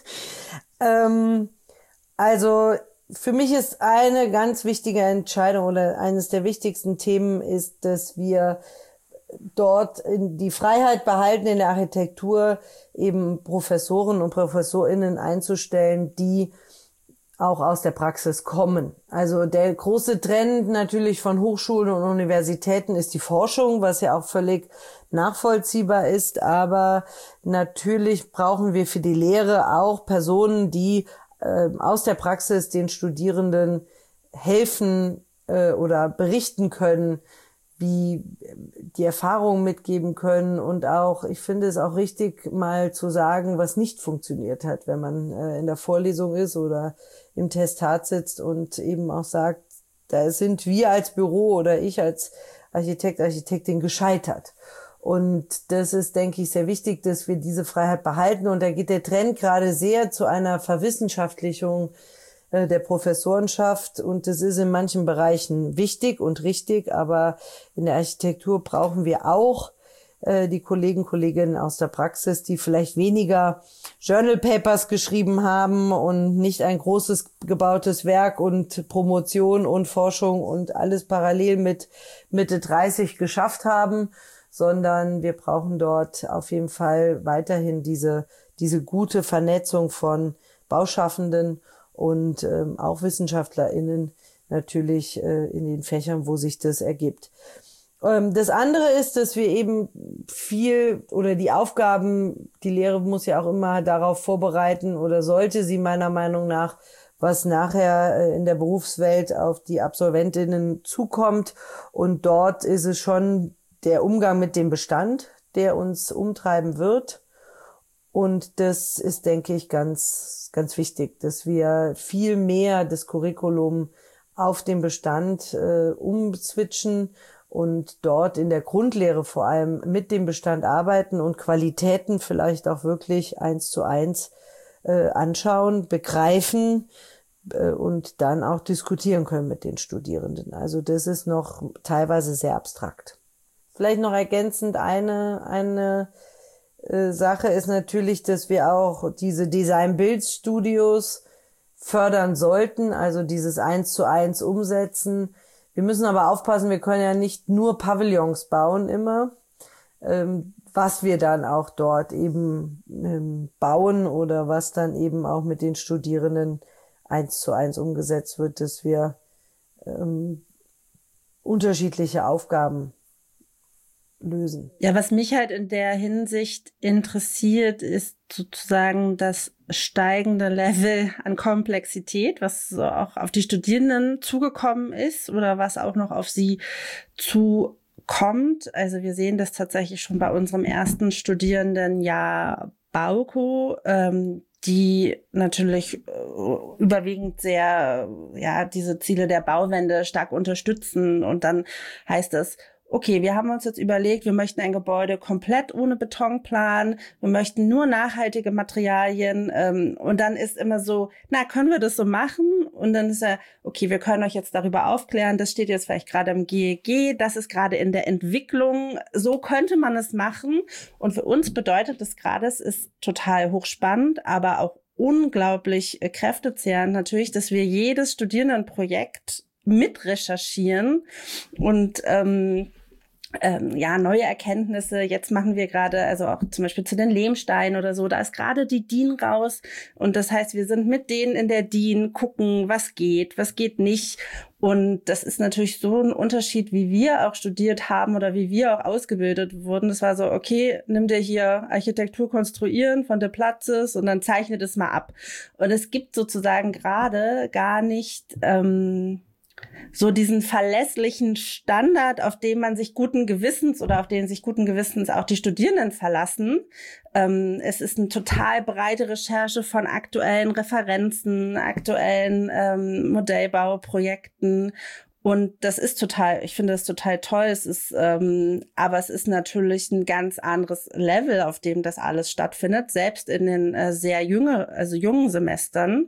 Also für mich ist eine ganz wichtige Entscheidung oder eines der wichtigsten Themen ist, dass wir dort die Freiheit behalten, in der Architektur eben Professoren und ProfessorInnen einzustellen, die auch aus der Praxis kommen. Also der große Trend natürlich von Hochschulen und Universitäten ist die Forschung, was ja auch völlig nachvollziehbar ist. Aber natürlich brauchen wir für die Lehre auch Personen, die aus der Praxis den Studierenden helfen oder berichten können, wie die Erfahrungen mitgeben können und auch, ich finde es auch richtig, mal zu sagen, was nicht funktioniert hat, wenn man in der Vorlesung ist oder im Testat sitzt und eben auch sagt, da sind wir als Büro oder ich als Architektin gescheitert. Und das ist, denke ich, sehr wichtig, dass wir diese Freiheit behalten. Und da geht der Trend gerade sehr zu einer Verwissenschaftlichung der Professorenschaft. Und das ist in manchen Bereichen wichtig und richtig. Aber in der Architektur brauchen wir auch die Kolleginnen aus der Praxis, die vielleicht weniger Journal Papers geschrieben haben und nicht ein großes gebautes Werk und Promotion und Forschung und alles parallel mit Mitte 30 geschafft haben, sondern wir brauchen dort auf jeden Fall weiterhin diese gute Vernetzung von Bauschaffenden und auch WissenschaftlerInnen natürlich in den Fächern, wo sich das ergibt. Das andere ist, dass wir eben viel oder die Aufgaben, die Lehre muss ja auch immer darauf vorbereiten oder sollte sie meiner Meinung nach, was nachher in der Berufswelt auf die Absolventinnen zukommt. Und dort ist es schon der Umgang mit dem Bestand, der uns umtreiben wird. Und das ist, denke ich, ganz, ganz wichtig, dass wir viel mehr das Curriculum auf den Bestand umswitchen und dort in der Grundlehre vor allem mit dem Bestand arbeiten und Qualitäten vielleicht auch wirklich 1:1 anschauen, begreifen und dann auch diskutieren können mit den Studierenden. Also das ist noch teilweise sehr abstrakt. Vielleicht noch ergänzend eine Sache ist natürlich, dass wir auch diese Design-Build-Studios fördern sollten, also dieses 1:1 umsetzen. Wir müssen aber aufpassen, wir können ja nicht nur Pavillons bauen immer, was wir dann auch dort eben bauen oder was dann eben auch mit den Studierenden 1:1 umgesetzt wird, dass wir unterschiedliche Aufgaben lösen.
Ja, was mich halt in der Hinsicht interessiert, ist sozusagen das steigende Level an Komplexität, was so auch auf die Studierenden zugekommen ist oder was auch noch auf sie zukommt. Also wir sehen das tatsächlich schon bei unserem ersten Studierendenjahr Bauko, die natürlich überwiegend sehr, diese Ziele der Bauwende stark unterstützen. Und dann heißt es, okay, wir haben uns jetzt überlegt, wir möchten ein Gebäude komplett ohne Beton planen, wir möchten nur nachhaltige Materialien und dann ist immer so, können wir das so machen? Und dann ist ja, okay, wir können euch jetzt darüber aufklären, das steht jetzt vielleicht gerade im GEG, das ist gerade in der Entwicklung, so könnte man es machen. Und für uns bedeutet das gerade, es ist total hochspannend, aber auch unglaublich kräftezehrend natürlich, dass wir jedes Studierendenprojekt mit recherchieren und neue Erkenntnisse. Jetzt machen wir gerade, also auch zum Beispiel zu den Lehmsteinen oder so, da ist gerade die DIN raus und das heißt, wir sind mit denen in der DIN, gucken, was geht nicht und das ist natürlich so ein Unterschied, wie wir auch studiert haben oder wie wir auch ausgebildet wurden. Das war so, okay, nimm dir hier Architektur konstruieren von der Platzes und dann zeichne das mal ab. Und es gibt sozusagen gerade gar nicht so diesen verlässlichen Standard, auf den man sich guten Gewissens oder auf den sich guten Gewissens auch die Studierenden verlassen. Es ist eine total breite Recherche von aktuellen Referenzen, aktuellen Modellbauprojekten. Und das ist ich finde das total toll. Es ist, aber es ist natürlich ein ganz anderes Level, auf dem das alles stattfindet, selbst in den sehr jungen Semestern.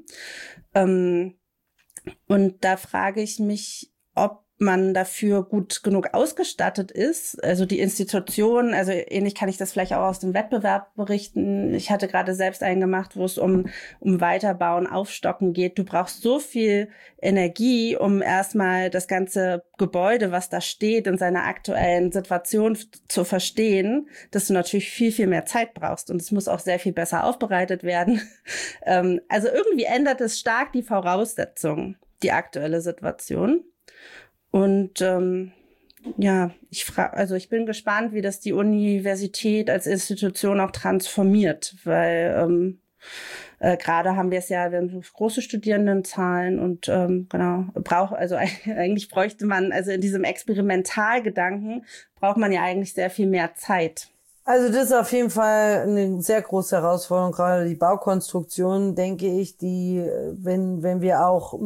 Und da frage ich mich, ob man dafür gut genug ausgestattet ist. Also die Institution, also ähnlich kann ich das vielleicht auch aus dem Wettbewerb berichten. Ich hatte gerade selbst einen gemacht, wo es um Weiterbauen, Aufstocken geht. Du brauchst so viel Energie, um erstmal das ganze Gebäude, was da steht, in seiner aktuellen Situation zu verstehen, dass du natürlich viel, viel mehr Zeit brauchst. Und es muss auch sehr viel besser aufbereitet werden. Also irgendwie ändert es stark die Voraussetzungen, die aktuelle Situation. Und ich bin gespannt, wie das die Universität als Institution auch transformiert, weil gerade haben wir es ja, wir haben große Studierendenzahlen und eigentlich bräuchte man, also in diesem Experimentalgedanken braucht man ja eigentlich sehr viel mehr Zeit.
Also das ist auf jeden Fall eine sehr große Herausforderung, gerade die Baukonstruktion, denke ich, die, wenn wir auch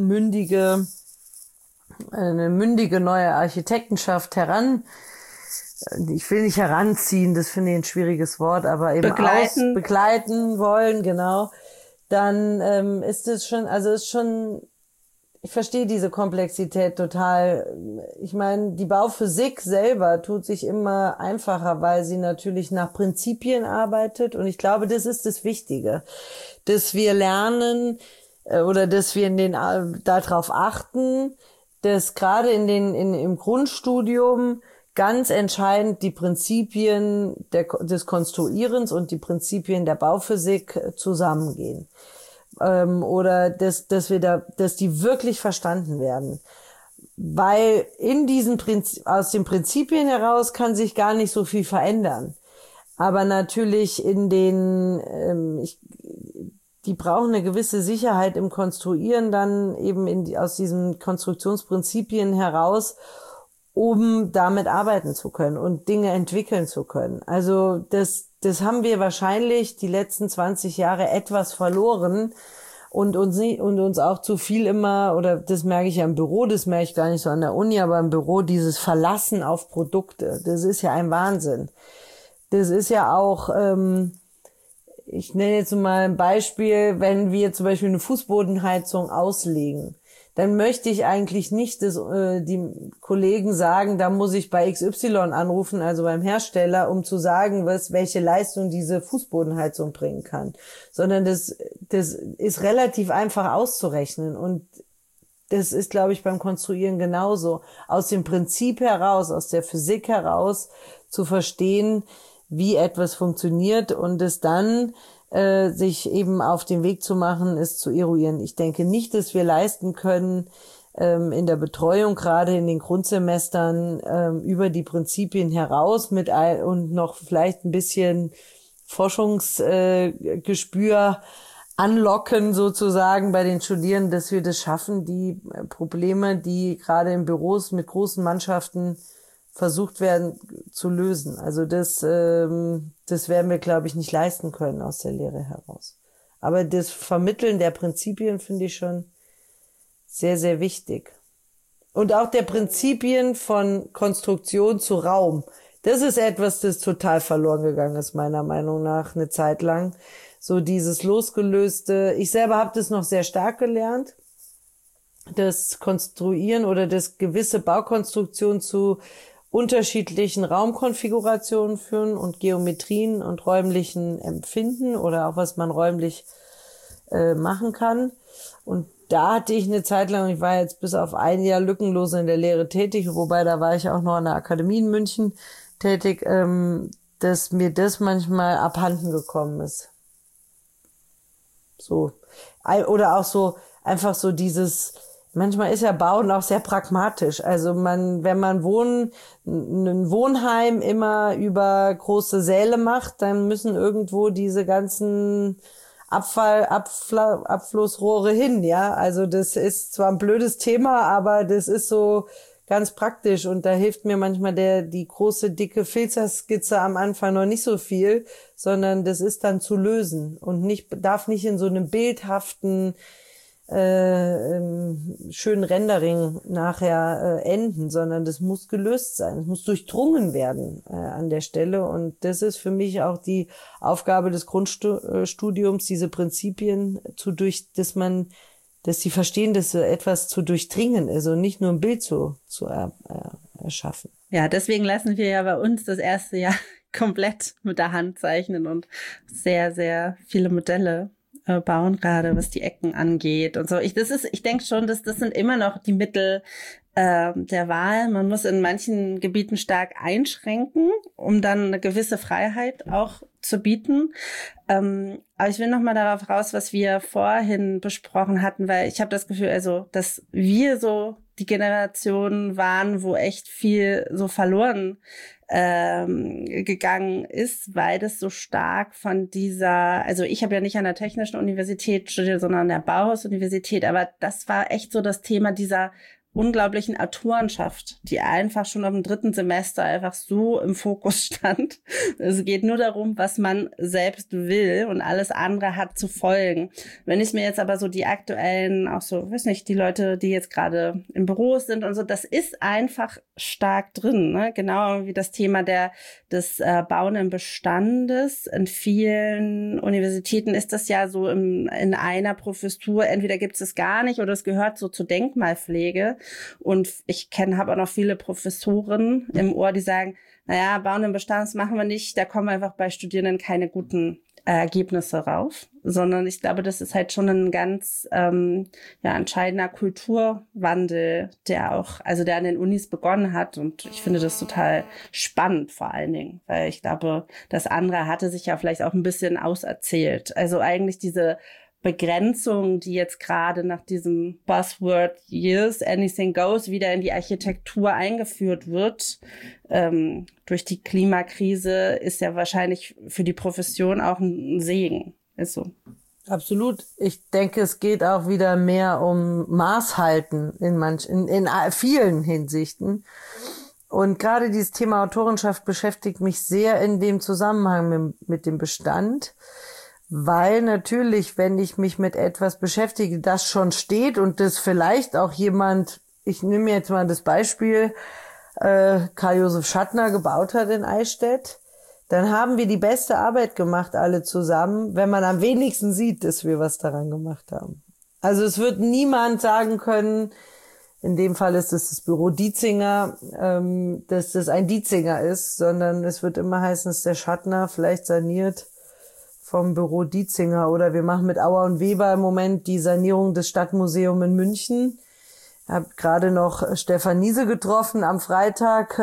eine mündige neue Architektenschaft ich will nicht heranziehen, das finde ich ein schwieriges Wort, aber eben begleiten wollen, genau, dann ist es schon, ich verstehe diese Komplexität total. Ich meine, die Bauphysik selber tut sich immer einfacher, weil sie natürlich nach Prinzipien arbeitet. Und ich glaube, das ist das Wichtige, dass wir lernen oder dass wir darauf achten, dass gerade im Grundstudium ganz entscheidend die Prinzipien des Konstruierens und die Prinzipien der Bauphysik zusammengehen. oder dass die wirklich verstanden werden. Weil aus den Prinzipien heraus kann sich gar nicht so viel verändern. Aber natürlich die brauchen eine gewisse Sicherheit im Konstruieren dann eben aus diesen Konstruktionsprinzipien heraus, um damit arbeiten zu können und Dinge entwickeln zu können. Also das haben wir wahrscheinlich die letzten 20 Jahre etwas verloren und uns auch zu viel immer, oder das merke ich ja im Büro, das merke ich gar nicht so an der Uni, aber im Büro dieses Verlassen auf Produkte, das ist ja ein Wahnsinn. Das ist ja auch, ich nenne jetzt mal ein Beispiel, wenn wir zum Beispiel eine Fußbodenheizung auslegen, dann möchte ich eigentlich nicht, dass die Kollegen sagen, da muss ich bei XY anrufen, also beim Hersteller, um zu sagen, welche Leistung diese Fußbodenheizung bringen kann. Sondern das ist relativ einfach auszurechnen. Und das ist, glaube ich, beim Konstruieren genauso. Aus dem Prinzip heraus, aus der Physik heraus zu verstehen, wie etwas funktioniert und es dann sich eben auf den Weg zu machen, es zu eruieren. Ich denke nicht, dass wir leisten können, in der Betreuung, gerade in den Grundsemestern, über die Prinzipien heraus und noch vielleicht ein bisschen Forschungsgespür anlocken sozusagen bei den Studierenden, dass wir das schaffen, die Probleme, die gerade in Büros mit großen Mannschaften versucht werden zu lösen. Also das werden wir, glaube ich, nicht leisten können aus der Lehre heraus. Aber das Vermitteln der Prinzipien finde ich schon sehr, sehr wichtig. Und auch der Prinzipien von Konstruktion zu Raum. Das ist etwas, das total verloren gegangen ist, meiner Meinung nach, eine Zeit lang. So dieses Losgelöste. Ich selber habe das noch sehr stark gelernt. Das Konstruieren oder das gewisse Baukonstruktion zu unterschiedlichen Raumkonfigurationen führen und Geometrien und räumlichen Empfinden oder auch was man räumlich machen kann. Und da hatte ich eine Zeit lang, ich war jetzt bis auf ein Jahr lückenlos in der Lehre tätig, wobei da war ich auch noch an der Akademie in München tätig, dass mir das manchmal abhanden gekommen ist. So. Oder auch so, einfach so dieses, manchmal ist ja Bauen auch sehr pragmatisch. Also wenn man ein Wohnheim immer über große Säle macht, dann müssen irgendwo diese ganzen Abflussrohre hin, ja. Also das ist zwar ein blödes Thema, aber das ist so ganz praktisch und da hilft mir manchmal die große, dicke Filzerskizze am Anfang noch nicht so viel, sondern das ist dann zu lösen und darf nicht in so einem bildhaften schönen Rendering nachher enden, sondern das muss gelöst sein, es muss durchdrungen werden an der Stelle und das ist für mich auch die Aufgabe des Grundstudiums, diese Prinzipien dass sie verstehen, dass so etwas zu durchdringen ist und nicht nur ein Bild zu erschaffen.
Ja, deswegen lassen wir ja bei uns das erste Jahr komplett mit der Hand zeichnen und sehr, sehr viele Modelle bauen, gerade was die Ecken angeht und so. Ich denke schon, dass das sind immer noch die Mittel der Wahl. Man muss in manchen Gebieten stark einschränken, um dann eine gewisse Freiheit auch zu bieten. Aber ich will noch mal darauf raus, was wir vorhin besprochen hatten, weil ich habe das Gefühl, also, dass wir so die Generation waren, wo echt viel so verloren gegangen ist, weil das so stark von also ich habe ja nicht an der Technischen Universität studiert, sondern an der Bauhaus-Universität, aber das war echt so das Thema dieser unglaublichen Autorenschaft, die einfach schon im 3. Semester einfach so im Fokus stand. Es geht nur darum, was man selbst will und alles andere hat zu folgen. Wenn ich mir jetzt aber so die aktuellen, auch so, weiß nicht, die Leute, die jetzt gerade im Büro sind und so, das ist einfach stark drin, ne? Genau wie das Thema des Bauen im Bestandes. In vielen Universitäten ist das ja so in einer Professur, entweder gibt es es gar nicht oder es gehört so zur Denkmalpflege. Und ich habe auch noch viele Professoren im Ohr, die sagen, naja, Bauen im Bestand machen wir nicht, da kommen einfach bei Studierenden keine guten Ergebnisse rauf, sondern ich glaube, das ist halt schon ein ganz entscheidender Kulturwandel, der an den Unis begonnen hat und ich finde das total spannend vor allen Dingen, weil ich glaube, das andere hatte sich ja vielleicht auch ein bisschen auserzählt. Also eigentlich diese Begrenzung, die jetzt gerade nach diesem Buzzword Years, Anything Goes, wieder in die Architektur eingeführt wird, durch die Klimakrise, ist ja wahrscheinlich für die Profession auch ein Segen. Ist so.
Absolut. Ich denke, es geht auch wieder mehr um Maßhalten in vielen Hinsichten. Und gerade dieses Thema Autorenschaft beschäftigt mich sehr in dem Zusammenhang mit dem Bestand. Weil natürlich, wenn ich mich mit etwas beschäftige, das schon steht und das vielleicht auch jemand, ich nehme jetzt mal das Beispiel, Karl Josef Schattner gebaut hat in Eichstätt, dann haben wir die beste Arbeit gemacht, alle zusammen, wenn man am wenigsten sieht, dass wir was daran gemacht haben. Also es wird niemand sagen können, in dem Fall ist es das Büro Dietzinger, dass das ein Dietzinger ist, sondern es wird immer heißen, es ist der Schattner, vielleicht saniert vom Büro Dietzinger, oder wir machen mit Auer und Weber im Moment die Sanierung des Stadtmuseums in München. Ich habe gerade noch Stefan Niese getroffen am Freitag,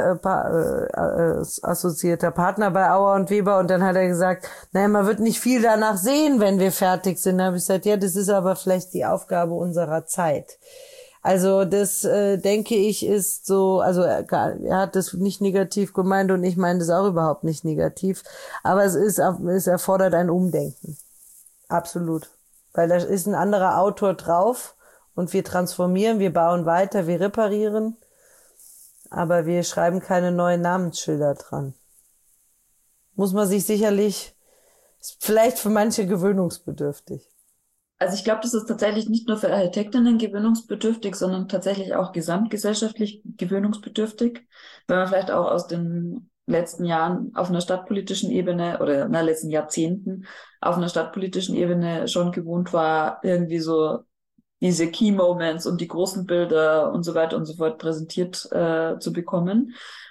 assoziierter Partner bei Auer und Weber, und dann hat er gesagt, naja, man wird nicht viel danach sehen, wenn wir fertig sind. Da habe ich gesagt, ja, das ist aber vielleicht die Aufgabe unserer Zeit. Also das, denke ich, ist so, also er hat das nicht negativ gemeint und ich meine das auch überhaupt nicht negativ, aber es erfordert ein Umdenken. Absolut. Weil da ist ein anderer Autor drauf und wir transformieren, wir bauen weiter, wir reparieren, aber wir schreiben keine neuen Namensschilder dran. Muss man sich sicherlich, ist vielleicht für manche gewöhnungsbedürftig.
Also ich glaube, das ist tatsächlich nicht nur für Architektinnen gewöhnungsbedürftig, sondern tatsächlich auch gesamtgesellschaftlich gewöhnungsbedürftig, weil man vielleicht auch aus den letzten Jahren auf einer stadtpolitischen Ebene oder letzten Jahrzehnten auf einer stadtpolitischen Ebene schon gewohnt war, irgendwie so diese Key Moments und die großen Bilder und so weiter und so fort präsentiert zu bekommen.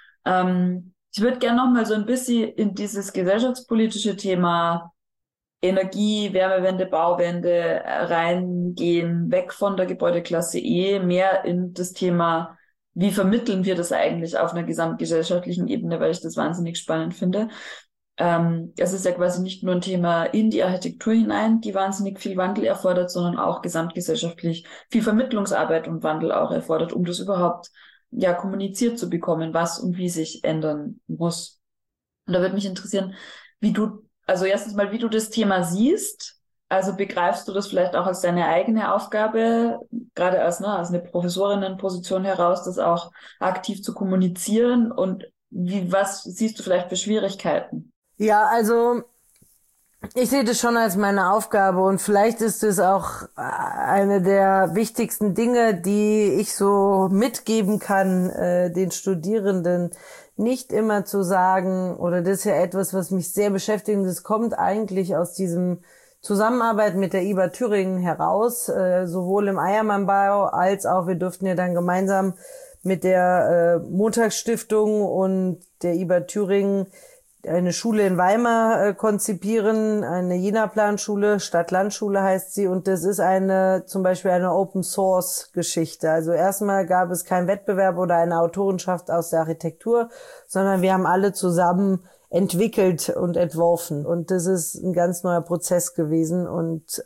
Ich würde gerne noch mal so ein bisschen in dieses gesellschaftspolitische Thema Energie, Wärmewende, Bauwende reingehen, weg von der Gebäudeklasse E, mehr in das Thema, wie vermitteln wir das eigentlich auf einer gesamtgesellschaftlichen Ebene, weil ich das wahnsinnig spannend finde. Es ist ja quasi nicht nur ein Thema in die Architektur hinein, die wahnsinnig viel Wandel erfordert, sondern auch gesamtgesellschaftlich viel Vermittlungsarbeit und Wandel auch erfordert, um das überhaupt ja kommuniziert zu bekommen, was und wie sich ändern muss. Und da würde mich interessieren, also erstens mal, wie du das Thema siehst. Also begreifst du das vielleicht auch als deine eigene Aufgabe, gerade als eine Professorinnenposition heraus, das auch aktiv zu kommunizieren? Und was siehst du vielleicht für Schwierigkeiten?
Ja, also ich sehe das schon als meine Aufgabe und vielleicht ist es auch eine der wichtigsten Dinge, die ich so mitgeben kann, den Studierenden, nicht immer zu sagen, oder das ist ja etwas, was mich sehr beschäftigt, und das kommt eigentlich aus diesem Zusammenarbeit mit der IBA Thüringen heraus, sowohl im Eiermann-Bau als auch, wir durften ja dann gemeinsam mit der Montagsstiftung und der IBA Thüringen eine Schule in Weimar konzipieren, eine Jena-Planschule, Stadt-Land-Schule heißt sie, und das ist zum Beispiel eine Open-Source-Geschichte. Also erstmal gab es keinen Wettbewerb oder eine Autorenschaft aus der Architektur, sondern wir haben alle zusammen entwickelt und entworfen, und das ist ein ganz neuer Prozess gewesen, und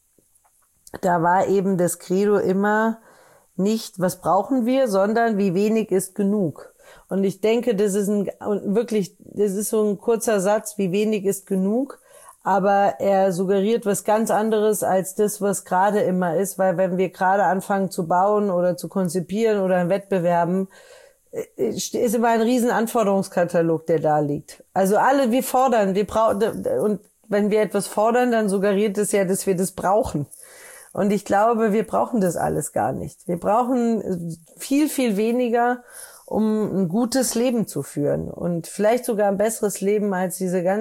da war eben das Credo immer nicht, was brauchen wir, sondern wie wenig ist genug. Und ich denke, das ist so ein kurzer Satz, wie wenig ist genug, aber er suggeriert was ganz anderes als das, was gerade immer ist, weil wenn wir gerade anfangen zu bauen oder zu konzipieren oder in Wettbewerben, ist immer ein riesen Anforderungskatalog, der da liegt. Also wir fordern, wir brauchen, und wenn wir etwas fordern, dann suggeriert es ja, dass wir das brauchen. Und ich glaube, wir brauchen das alles gar nicht. Wir brauchen viel, viel weniger, um ein gutes Leben zu führen und vielleicht sogar ein besseres Leben als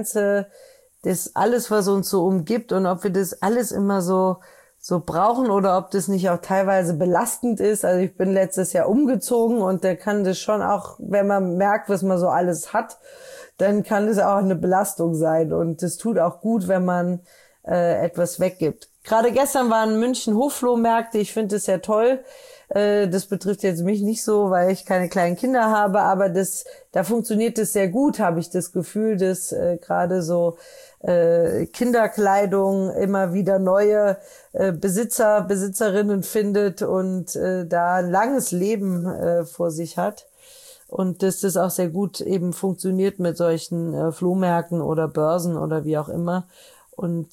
das alles, was uns so umgibt, und ob wir das alles immer so brauchen oder ob das nicht auch teilweise belastend ist. Also ich bin letztes Jahr umgezogen, und da kann das schon auch, wenn man merkt, was man so alles hat, dann kann das auch eine Belastung sein, und es tut auch gut, wenn man etwas weggibt. Gerade gestern waren München Hochflohmärkte, ich finde das ja toll. Das betrifft jetzt mich nicht so, weil ich keine kleinen Kinder habe, aber da funktioniert es sehr gut, habe ich das Gefühl, dass gerade so Kinderkleidung immer wieder neue Besitzerinnen findet und da ein langes Leben vor sich hat. Und dass das auch sehr gut eben funktioniert mit solchen Flohmärkten oder Börsen oder wie auch immer. Und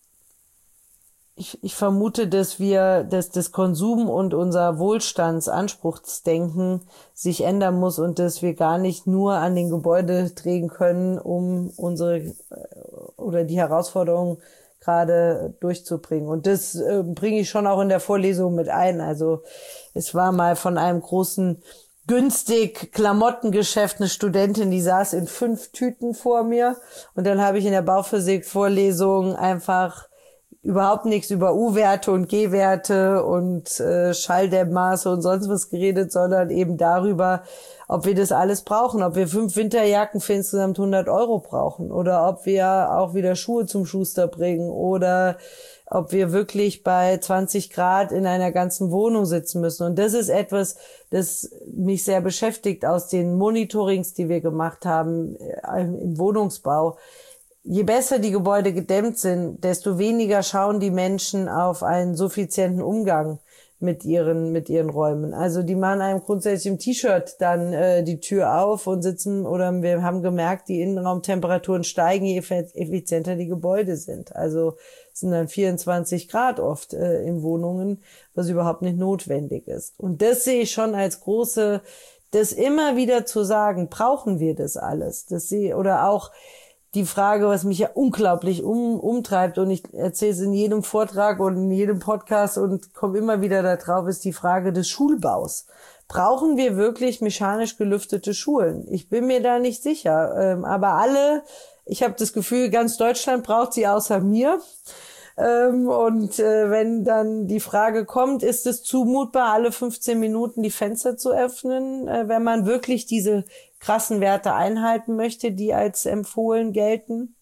ich vermute, dass das Konsum und unser Wohlstandsanspruchsdenken sich ändern muss und dass wir gar nicht nur an den Gebäude drehen können, um unsere oder die Herausforderungen gerade durchzubringen. Und das bringe ich schon auch in der Vorlesung mit ein. Also es war mal von einem großen günstig Klamottengeschäft eine Studentin, die saß in 5 Tüten vor mir. Und dann habe ich in der Bauphysik-Vorlesung einfach überhaupt nichts über U-Werte und G-Werte und Schalldämmmaße und sonst was geredet, sondern eben darüber, ob wir das alles brauchen, ob wir 5 Winterjacken für insgesamt 100 € brauchen oder ob wir auch wieder Schuhe zum Schuster bringen oder ob wir wirklich bei 20 Grad in einer ganzen Wohnung sitzen müssen. Und das ist etwas, das mich sehr beschäftigt aus den Monitorings, die wir gemacht haben im Wohnungsbau. Je besser die Gebäude gedämmt sind, desto weniger schauen die Menschen auf einen suffizienten Umgang mit ihren Räumen. Also die machen einem grundsätzlich im T-Shirt dann die Tür auf und sitzen, oder wir haben gemerkt, die Innenraumtemperaturen steigen, je effizienter die Gebäude sind. Also es sind dann 24 Grad oft in Wohnungen, was überhaupt nicht notwendig ist. Und das sehe ich schon als große, das immer wieder zu sagen, brauchen wir das alles? Oder auch die Frage, was mich ja unglaublich umtreibt, und ich erzähle es in jedem Vortrag und in jedem Podcast und komme immer wieder da drauf, ist die Frage des Schulbaus. Brauchen wir wirklich mechanisch gelüftete Schulen? Ich bin mir da nicht sicher. Aber ich habe das Gefühl, ganz Deutschland braucht sie außer mir. Wenn dann die Frage kommt, ist es zumutbar, alle 15 Minuten die Fenster zu öffnen, wenn man wirklich diese krassen Werte einhalten möchte, die als empfohlen gelten,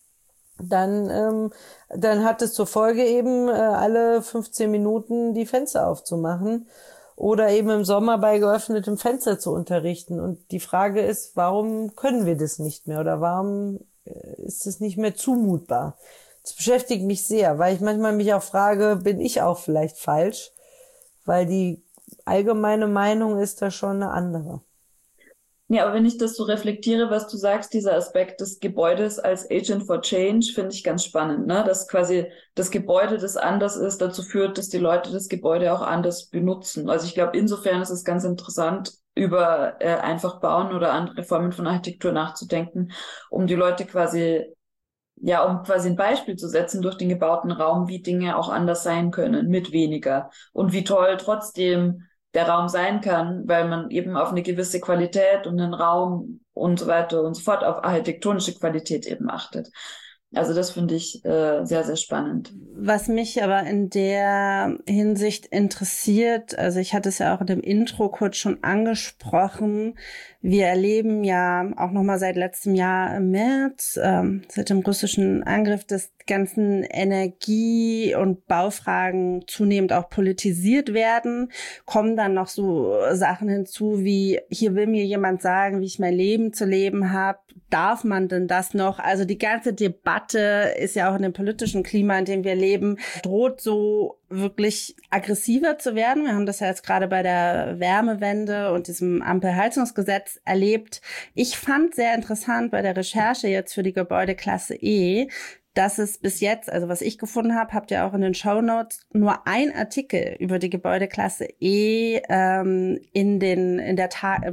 dann hat es zur Folge eben, alle 15 Minuten die Fenster aufzumachen oder eben im Sommer bei geöffnetem Fenster zu unterrichten. Und die Frage ist, warum können wir das nicht mehr oder warum ist es nicht mehr zumutbar? Das beschäftigt mich sehr, weil ich manchmal mich auch frage, bin ich auch vielleicht falsch? Weil die allgemeine Meinung ist da schon eine andere.
Ja, aber wenn ich das so reflektiere, was du sagst, dieser Aspekt des Gebäudes als Agent for Change, finde ich ganz spannend, ne? Dass quasi das Gebäude, das anders ist, dazu führt, dass die Leute das Gebäude auch anders benutzen. Also ich glaube, insofern ist es ganz interessant, über einfach bauen oder andere Formen von Architektur nachzudenken, um die Leute quasi ein Beispiel zu setzen durch den gebauten Raum, wie Dinge auch anders sein können, mit weniger. Und wie toll trotzdem der Raum sein kann, weil man eben auf eine gewisse Qualität und einen Raum und so weiter und so fort, auf architektonische Qualität eben achtet. Also das finde ich sehr, sehr spannend.
Was mich aber in der Hinsicht interessiert, also ich hatte es ja auch in dem Intro kurz schon angesprochen, wir erleben ja auch nochmal seit letztem Jahr im März, seit dem russischen Angriff, dass die ganzen Energie- und Baufragen zunehmend auch politisiert werden, kommen dann noch so Sachen hinzu wie, hier will mir jemand sagen, wie ich mein Leben zu leben habe, darf man denn das noch? Also die ganze Debatte ist ja auch in dem politischen Klima, in dem wir leben, droht so wirklich aggressiver zu werden. Wir haben das ja jetzt gerade bei der Wärmewende und diesem Ampelheizungsgesetz erlebt. Ich fand sehr interessant bei der Recherche jetzt für die Gebäudeklasse E, dass es bis jetzt, also was ich gefunden habe, habt ihr auch in den Shownotes, nur ein Artikel über die Gebäudeklasse E in der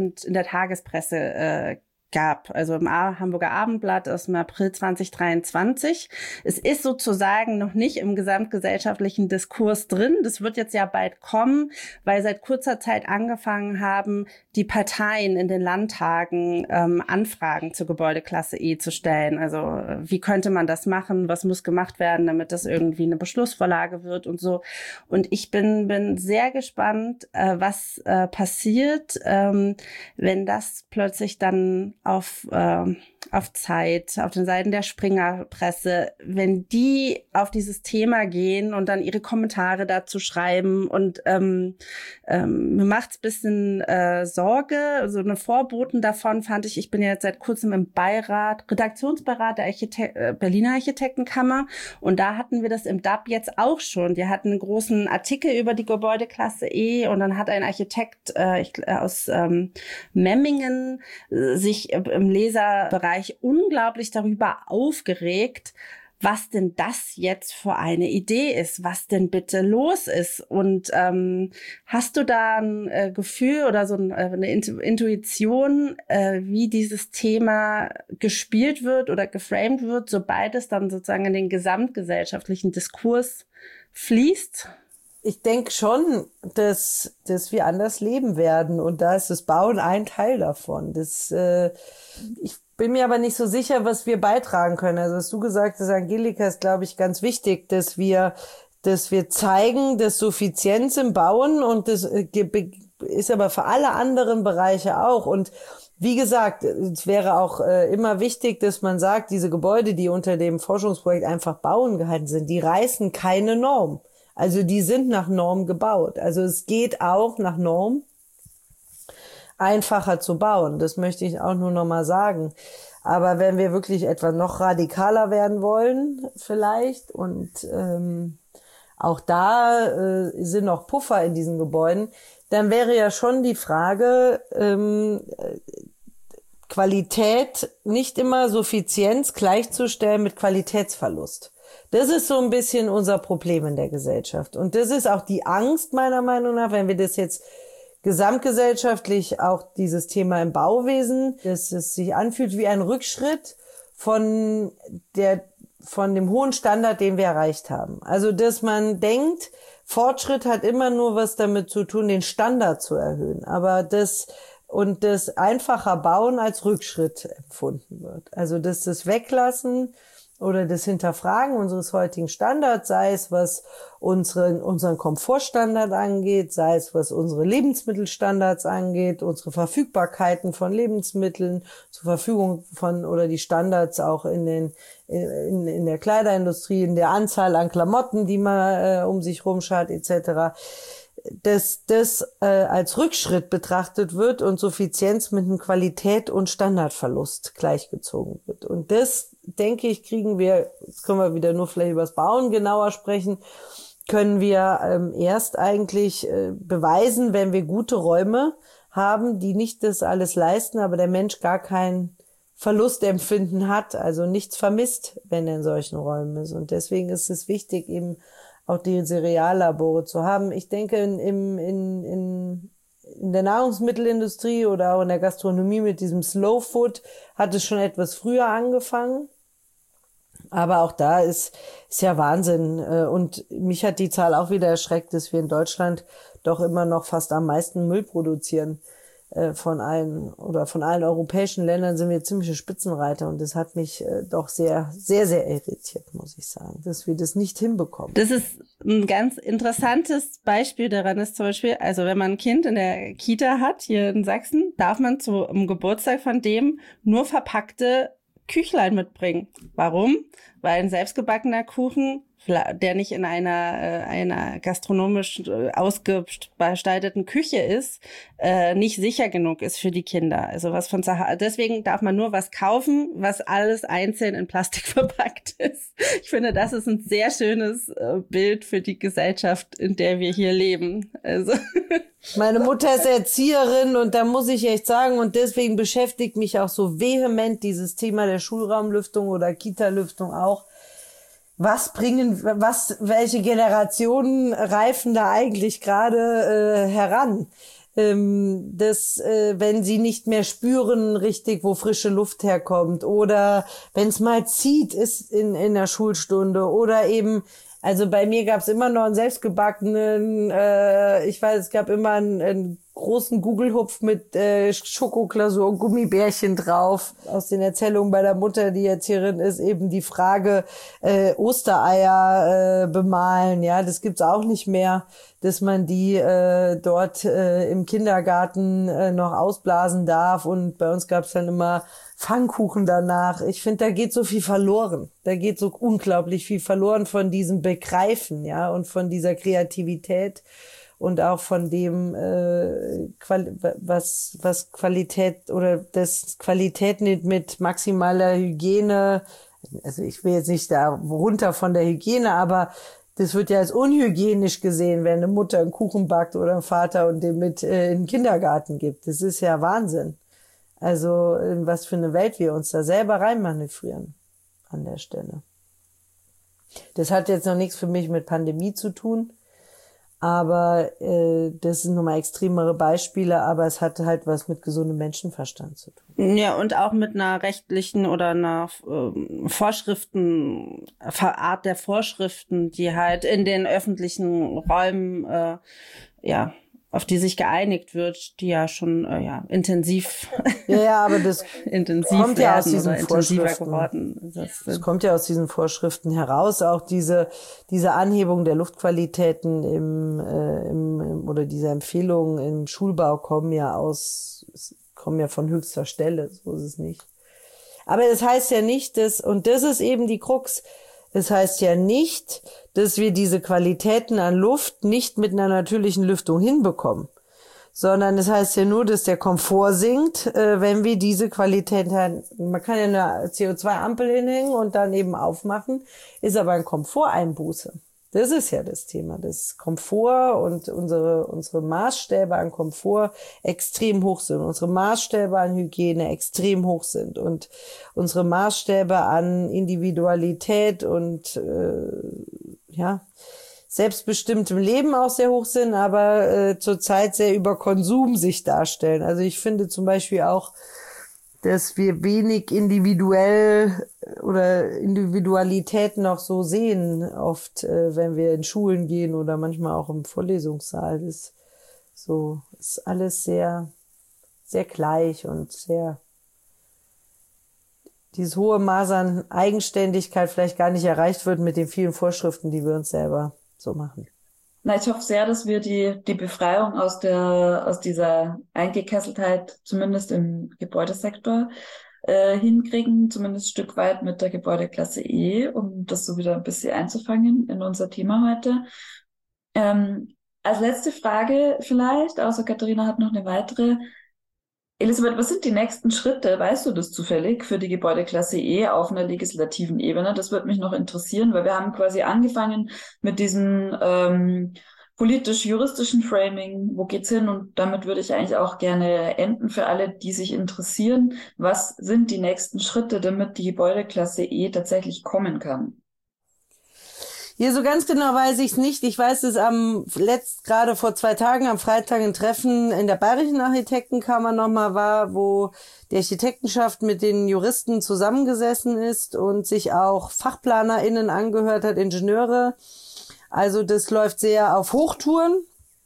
Tagespresse gab, also im Hamburger Abendblatt aus dem April 2023. Es ist sozusagen noch nicht im gesamtgesellschaftlichen Diskurs drin. Das wird jetzt ja bald kommen, weil seit kurzer Zeit angefangen haben, die Parteien in den Landtagen Anfragen zur Gebäudeklasse E zu stellen. Also wie könnte man das machen? Was muss gemacht werden, damit das irgendwie eine Beschlussvorlage wird und so. Und ich bin sehr gespannt, was passiert, wenn das plötzlich dann auf auf Zeit, auf den Seiten der Springerpresse, wenn die auf dieses Thema gehen und dann ihre Kommentare dazu schreiben. Und mir macht's ein bisschen Sorge. So eine Vorboten davon fand ich bin ja jetzt seit kurzem im Redaktionsbeirat der Berliner Architektenkammer. Und da hatten wir das im DAB jetzt auch schon. Die hatten einen großen Artikel über die Gebäudeklasse E und dann hat ein Architekt aus Memmingen sich im Leserbereich unglaublich darüber aufgeregt, was denn das jetzt für eine Idee ist, was denn bitte los ist. Und hast du da ein Gefühl oder so eine Intuition, wie dieses Thema gespielt wird oder geframed wird, sobald es dann sozusagen in den gesamtgesellschaftlichen Diskurs fließt?
Ich denke schon, dass wir anders leben werden und da ist das Bauen ein Teil davon. Ich bin mir aber nicht so sicher, was wir beitragen können. Also was du gesagt hast, Angelika, ist, glaube ich, ganz wichtig, dass wir zeigen, dass Suffizienz im Bauen und das ist aber für alle anderen Bereiche auch. Und wie gesagt, es wäre auch immer wichtig, dass man sagt, diese Gebäude, die unter dem Forschungsprojekt einfach Bauen gehalten sind, die reißen keine Norm. Also die sind nach Norm gebaut. Also es geht auch nach Norm einfacher zu bauen. Das möchte ich auch nur noch mal sagen. Aber wenn wir wirklich etwa noch radikaler werden wollen vielleicht und auch da sind noch Puffer in diesen Gebäuden, dann wäre ja schon die Frage, Qualität, nicht immer Suffizienz gleichzustellen mit Qualitätsverlust. Das ist so ein bisschen unser Problem in der Gesellschaft. Und das ist auch die Angst meiner Meinung nach, wenn wir das jetzt gesamtgesellschaftlich auch dieses Thema im Bauwesen, dass es sich anfühlt wie ein Rückschritt von dem hohen Standard, den wir erreicht haben. Also, dass man denkt, Fortschritt hat immer nur was damit zu tun, den Standard zu erhöhen. Aber das einfacher Bauen als Rückschritt empfunden wird. Also, dass das Weglassen oder das Hinterfragen unseres heutigen Standards, sei es was unseren Komfortstandard angeht, sei es was unsere Lebensmittelstandards angeht, unsere Verfügbarkeiten von Lebensmitteln zur Verfügung von oder die Standards auch in der Kleiderindustrie, in der Anzahl an Klamotten, die man um sich rumschaut etc., dass das als Rückschritt betrachtet wird und Suffizienz mit einem Qualität- und Standardverlust gleichgezogen wird. Und das, denke ich, können wir wieder nur vielleicht über das Bauen genauer sprechen, können wir erst eigentlich beweisen, wenn wir gute Räume haben, die nicht das alles leisten, aber der Mensch gar kein Verlustempfinden hat, also nichts vermisst, wenn er in solchen Räumen ist. Und deswegen ist es wichtig, eben auch die Seriallabore zu haben. Ich denke, in der Nahrungsmittelindustrie oder auch in der Gastronomie mit diesem Slow Food hat es schon etwas früher angefangen. Aber auch da ist ja Wahnsinn. Und mich hat die Zahl auch wieder erschreckt, dass wir in Deutschland doch immer noch fast am meisten Müll produzieren. Von allen europäischen Ländern sind wir ziemliche Spitzenreiter und das hat mich doch sehr, sehr, sehr irritiert, muss ich sagen, dass wir das nicht hinbekommen.
Das ist ein ganz interessantes Beispiel daran ist zum Beispiel, also wenn man ein Kind in der Kita hat, hier in Sachsen, darf man zum Geburtstag von dem nur verpackte Küchlein mitbringen. Warum? Weil ein selbstgebackener Kuchen, der nicht in einer gastronomisch ausgestalteten Küche ist, nicht sicher genug ist für die Kinder. Also was von deswegen darf man nur was kaufen, was alles einzeln in Plastik verpackt ist. Ich finde, das ist ein sehr schönes Bild für die Gesellschaft, in der wir hier leben. Also
meine Mutter ist Erzieherin und da muss ich echt sagen, und deswegen beschäftigt mich auch so vehement dieses Thema der Schulraumlüftung oder Kita-Lüftung auch. Welche Generationen reifen da eigentlich gerade heran? Wenn sie nicht mehr spüren richtig, wo frische Luft herkommt oder wenn es mal zieht ist in der Schulstunde oder eben, also bei mir gab es immer noch einen selbstgebackenen, es gab immer einen großen Gugelhupf mit Schokoglasur und Gummibärchen drauf. Aus den Erzählungen bei der Mutter, die Erzieherin ist, eben die Frage Ostereier bemalen. Ja, das gibt's auch nicht mehr, dass man die dort im Kindergarten noch ausblasen darf. Und bei uns gab's dann immer Pfannkuchen danach. Ich finde, da geht so viel verloren. Da geht so unglaublich viel verloren von diesem Begreifen, ja, und von dieser Kreativität. Und auch von dem, was Qualität oder das Qualität mit maximaler Hygiene, also ich will jetzt nicht da runter von der Hygiene, aber das wird ja als unhygienisch gesehen, wenn eine Mutter einen Kuchen backt oder ein Vater und den mit in den Kindergarten gibt. Das ist ja Wahnsinn. Also in was für eine Welt wir uns da selber reinmanövrieren an der Stelle. Das hat jetzt noch nichts für mich mit Pandemie zu tun. Aber das sind nochmal extremere Beispiele, aber es hat halt was mit gesundem Menschenverstand zu tun.
Ja, und auch mit einer rechtlichen oder einer Art der Vorschriften, die halt in den öffentlichen Räumen, auf die sich geeinigt wird, die ja schon intensiv
aber das
intensiv
kommt ja aus diesen
intensiver
Vorschriften
geworden.
Das kommt ja aus diesen Vorschriften heraus, auch diese Anhebung der Luftqualitäten oder diese Empfehlungen im Schulbau kommen ja von höchster Stelle, so ist es nicht. Aber das heißt ja nicht, und das ist eben die Krux, es heißt ja nicht, dass wir diese Qualitäten an Luft nicht mit einer natürlichen Lüftung hinbekommen, sondern es heißt ja nur, dass der Komfort sinkt, wenn wir diese Qualitäten haben. Man kann ja eine CO2-Ampel hinhängen und dann eben aufmachen, ist aber ein Komforteinbuße. Das ist ja das Thema, dass Komfort und unsere Maßstäbe an Komfort extrem hoch sind, unsere Maßstäbe an Hygiene extrem hoch sind und unsere Maßstäbe an Individualität und selbstbestimmtem Leben auch sehr hoch sind, aber zurzeit sehr über Konsum sich darstellen. Also ich finde zum Beispiel auch, dass wir wenig individuell oder Individualität noch so sehen, oft, wenn wir in Schulen gehen oder manchmal auch im Vorlesungssaal. Ist alles sehr, sehr gleich und sehr, dieses hohe Maß an Eigenständigkeit vielleicht gar nicht erreicht wird mit den vielen Vorschriften, die wir uns selber so machen.
Na, ich hoffe sehr, dass wir die Befreiung aus dieser Eingekesseltheit, zumindest im Gebäudesektor, hinkriegen, zumindest ein Stück weit mit der Gebäudeklasse E, um das so wieder ein bisschen einzufangen in unser Thema heute. Als letzte Frage vielleicht, außer Katharina hat noch eine weitere. Elisabeth, was sind die nächsten Schritte, weißt du das zufällig, für die Gebäudeklasse E auf einer legislativen Ebene? Das würde mich noch interessieren, weil wir haben quasi angefangen mit diesem politisch-juristischen Framing, wo geht's hin? Und damit würde ich eigentlich auch gerne enden für alle, die sich interessieren. Was sind die nächsten Schritte, damit die Gebäudeklasse E tatsächlich kommen kann?
Hier so ganz genau weiß ich es nicht. Ich weiß, dass gerade vor 2 Tagen am Freitag ein Treffen in der Bayerischen Architektenkammer nochmal war, wo die Architektenschaft mit den Juristen zusammengesessen ist und sich auch FachplanerInnen angehört hat, Ingenieure. Also das läuft sehr auf Hochtouren.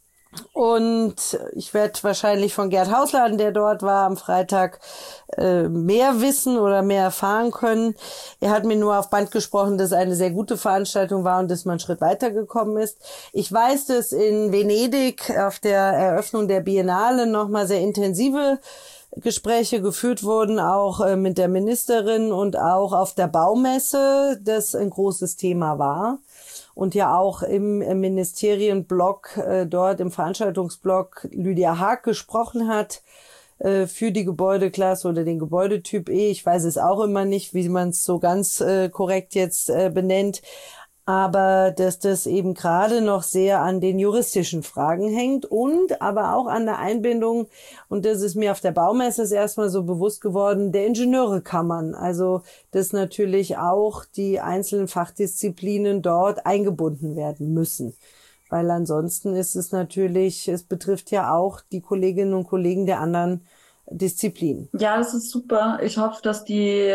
Und ich werde wahrscheinlich von Gerd Hausladen, der dort war am Freitag, mehr wissen oder mehr erfahren können. Er hat mir nur auf Band gesprochen, dass es eine sehr gute Veranstaltung war und dass man einen Schritt weitergekommen ist. Ich weiß, dass in Venedig auf der Eröffnung der Biennale nochmal sehr intensive Gespräche geführt wurden, auch mit der Ministerin und auch auf der Baumesse, das ein großes Thema war. Und ja auch im Ministerienblock, dort im Veranstaltungsblock Lydia Haag gesprochen hat für die Gebäudeklasse oder den Gebäudetyp E. Ich weiß es auch immer nicht, wie man es so ganz korrekt jetzt benennt. Aber dass das eben gerade noch sehr an den juristischen Fragen hängt und aber auch an der Einbindung, und das ist mir auf der Baumesse erstmal so bewusst geworden, der Ingenieurekammern. Also, dass natürlich auch die einzelnen Fachdisziplinen dort eingebunden werden müssen. Weil ansonsten ist es natürlich, es betrifft ja auch die Kolleginnen und Kollegen der anderen Disziplinen.
Ja, das ist super. Ich hoffe, dass die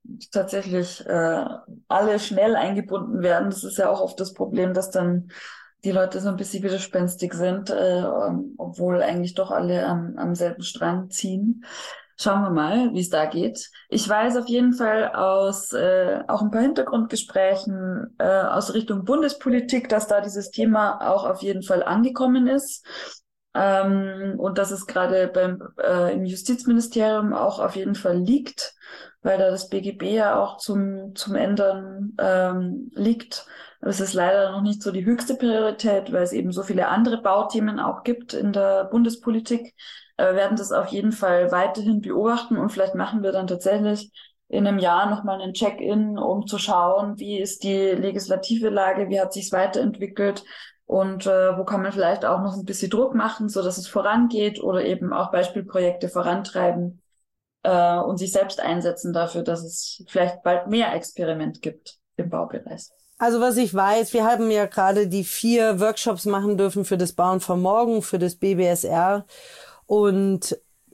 tatsächlich alle schnell eingebunden werden. Das ist ja auch oft das Problem, dass dann die Leute so ein bisschen widerspenstig sind, obwohl eigentlich doch alle am selben Strang ziehen. Schauen wir mal, wie es da geht. Ich weiß auf jeden Fall aus auch ein paar Hintergrundgesprächen aus Richtung Bundespolitik, dass da dieses Thema auch auf jeden Fall angekommen ist. Und dass es gerade im Justizministerium auch auf jeden Fall liegt, weil da das BGB ja auch zum Ändern liegt. Es ist leider noch nicht so die höchste Priorität, weil es eben so viele andere Bauthemen auch gibt in der Bundespolitik. Wir werden das auf jeden Fall weiterhin beobachten und vielleicht machen wir dann tatsächlich in einem Jahr nochmal einen Check-in, um zu schauen, wie ist die legislative Lage, wie hat sich's weiterentwickelt und wo kann man vielleicht auch noch ein bisschen Druck machen, so dass es vorangeht oder eben auch Beispielprojekte vorantreiben und sich selbst einsetzen dafür, dass es vielleicht bald mehr Experiment gibt im Baubereich.
Also was ich weiß, wir haben ja gerade die 4 Workshops machen dürfen für das Bauen von morgen, für das BBSR. Und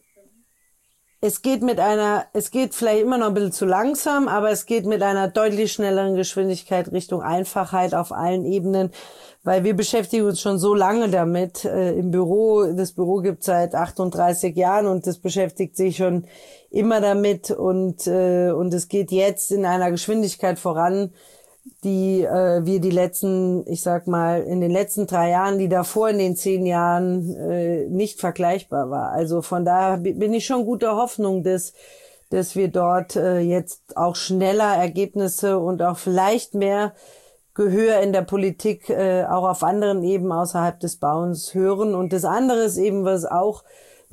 es geht vielleicht immer noch ein bisschen zu langsam, aber es geht mit einer deutlich schnelleren Geschwindigkeit Richtung Einfachheit auf allen Ebenen, weil wir beschäftigen uns schon so lange damit im Büro. Das Büro gibt es seit 38 Jahren und das beschäftigt sich schon immer damit und es geht jetzt in einer Geschwindigkeit voran, die wir die letzten, ich sag mal, in den letzten 3 Jahren, die davor in den 10 Jahren nicht vergleichbar war. Also von daher bin ich schon guter Hoffnung, dass wir dort jetzt auch schneller Ergebnisse und auch vielleicht mehr Gehör in der Politik auch auf anderen Ebenen außerhalb des Bauens hören. Und das andere ist eben, was auch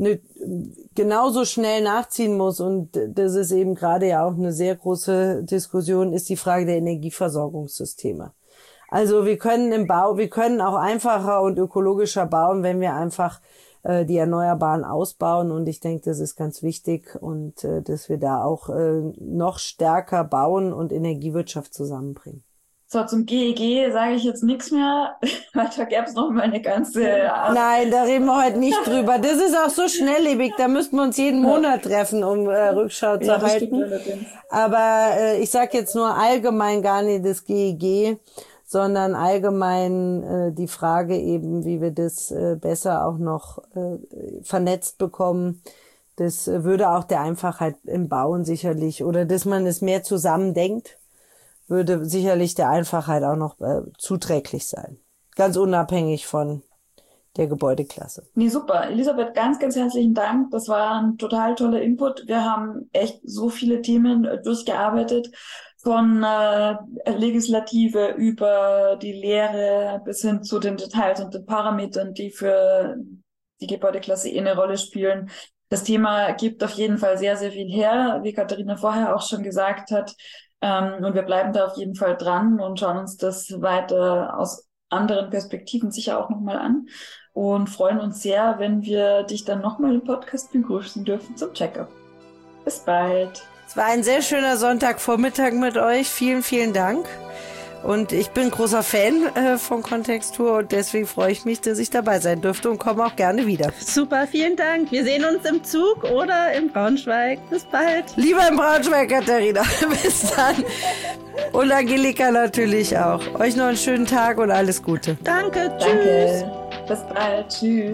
genauso schnell nachziehen muss, und das ist eben gerade ja auch eine sehr große Diskussion, ist die Frage der Energieversorgungssysteme. Also wir können auch einfacher und ökologischer bauen, wenn wir einfach die Erneuerbaren ausbauen, und ich denke, das ist ganz wichtig, und dass wir da auch noch stärker bauen und Energiewirtschaft zusammenbringen.
So, zum GEG sage ich jetzt nichts mehr, weil da gäbe es noch mal eine ganze...
Nein, da reden wir heute nicht drüber. Das ist auch so schnelllebig, da müssten wir uns jeden Monat treffen, um Rückschau zu halten. Aber ich sage jetzt nur allgemein gar nicht das GEG, sondern allgemein die Frage eben, wie wir das besser auch noch vernetzt bekommen. Das würde auch der Einfachheit im Bauen sicherlich, oder dass man es mehr zusammendenkt, würde sicherlich der Einfachheit auch noch zuträglich sein. Ganz unabhängig von der Gebäudeklasse.
Nee, super. Elisabeth, ganz, ganz herzlichen Dank. Das war ein total toller Input. Wir haben echt so viele Themen durchgearbeitet, von Legislative über die Lehre bis hin zu den Details und den Parametern, die für die Gebäudeklasse eine Rolle spielen. Das Thema gibt auf jeden Fall sehr, sehr viel her, wie Katharina vorher auch schon gesagt hat. Und wir bleiben da auf jeden Fall dran und schauen uns das weiter aus anderen Perspektiven sicher auch nochmal an und freuen uns sehr, wenn wir dich dann nochmal im Podcast begrüßen dürfen zum Check-up. Bis bald.
Es war ein sehr schöner Sonntagvormittag mit euch. Vielen, vielen Dank. Und ich bin großer Fan von Kontextur, und deswegen freue ich mich, dass ich dabei sein durfte, und komme auch gerne wieder.
Super, vielen Dank. Wir sehen uns im Zug oder in Braunschweig. Bis bald.
Lieber in Braunschweig, Katharina. Bis dann. Und Angelika natürlich auch. Euch noch einen schönen Tag und alles Gute.
Danke, tschüss.
Danke. Bis bald. Tschüss.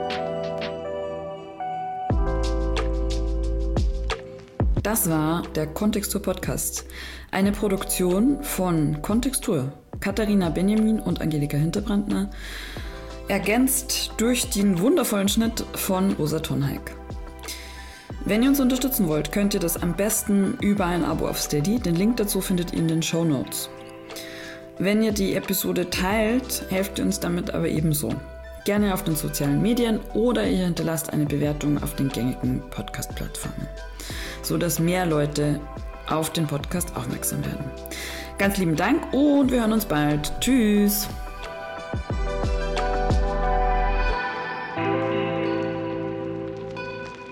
Das war der Kontextur Podcast. Eine Produktion von Kontextur, Katharina Benjamin und Angelika Hinterbrandner, ergänzt durch den wundervollen Schnitt von Rosa Tonheik. Wenn ihr uns unterstützen wollt, könnt ihr das am besten über ein Abo auf Steady. Den Link dazu findet ihr in den Shownotes. Wenn ihr die Episode teilt, helft ihr uns damit aber ebenso. Gerne auf den sozialen Medien oder ihr hinterlasst eine Bewertung auf den gängigen Podcast-Plattformen, sodass mehr Leute auf den Podcast aufmerksam werden. Ganz lieben Dank und wir hören uns bald. Tschüss!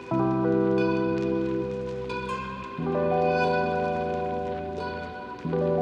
Tschüss.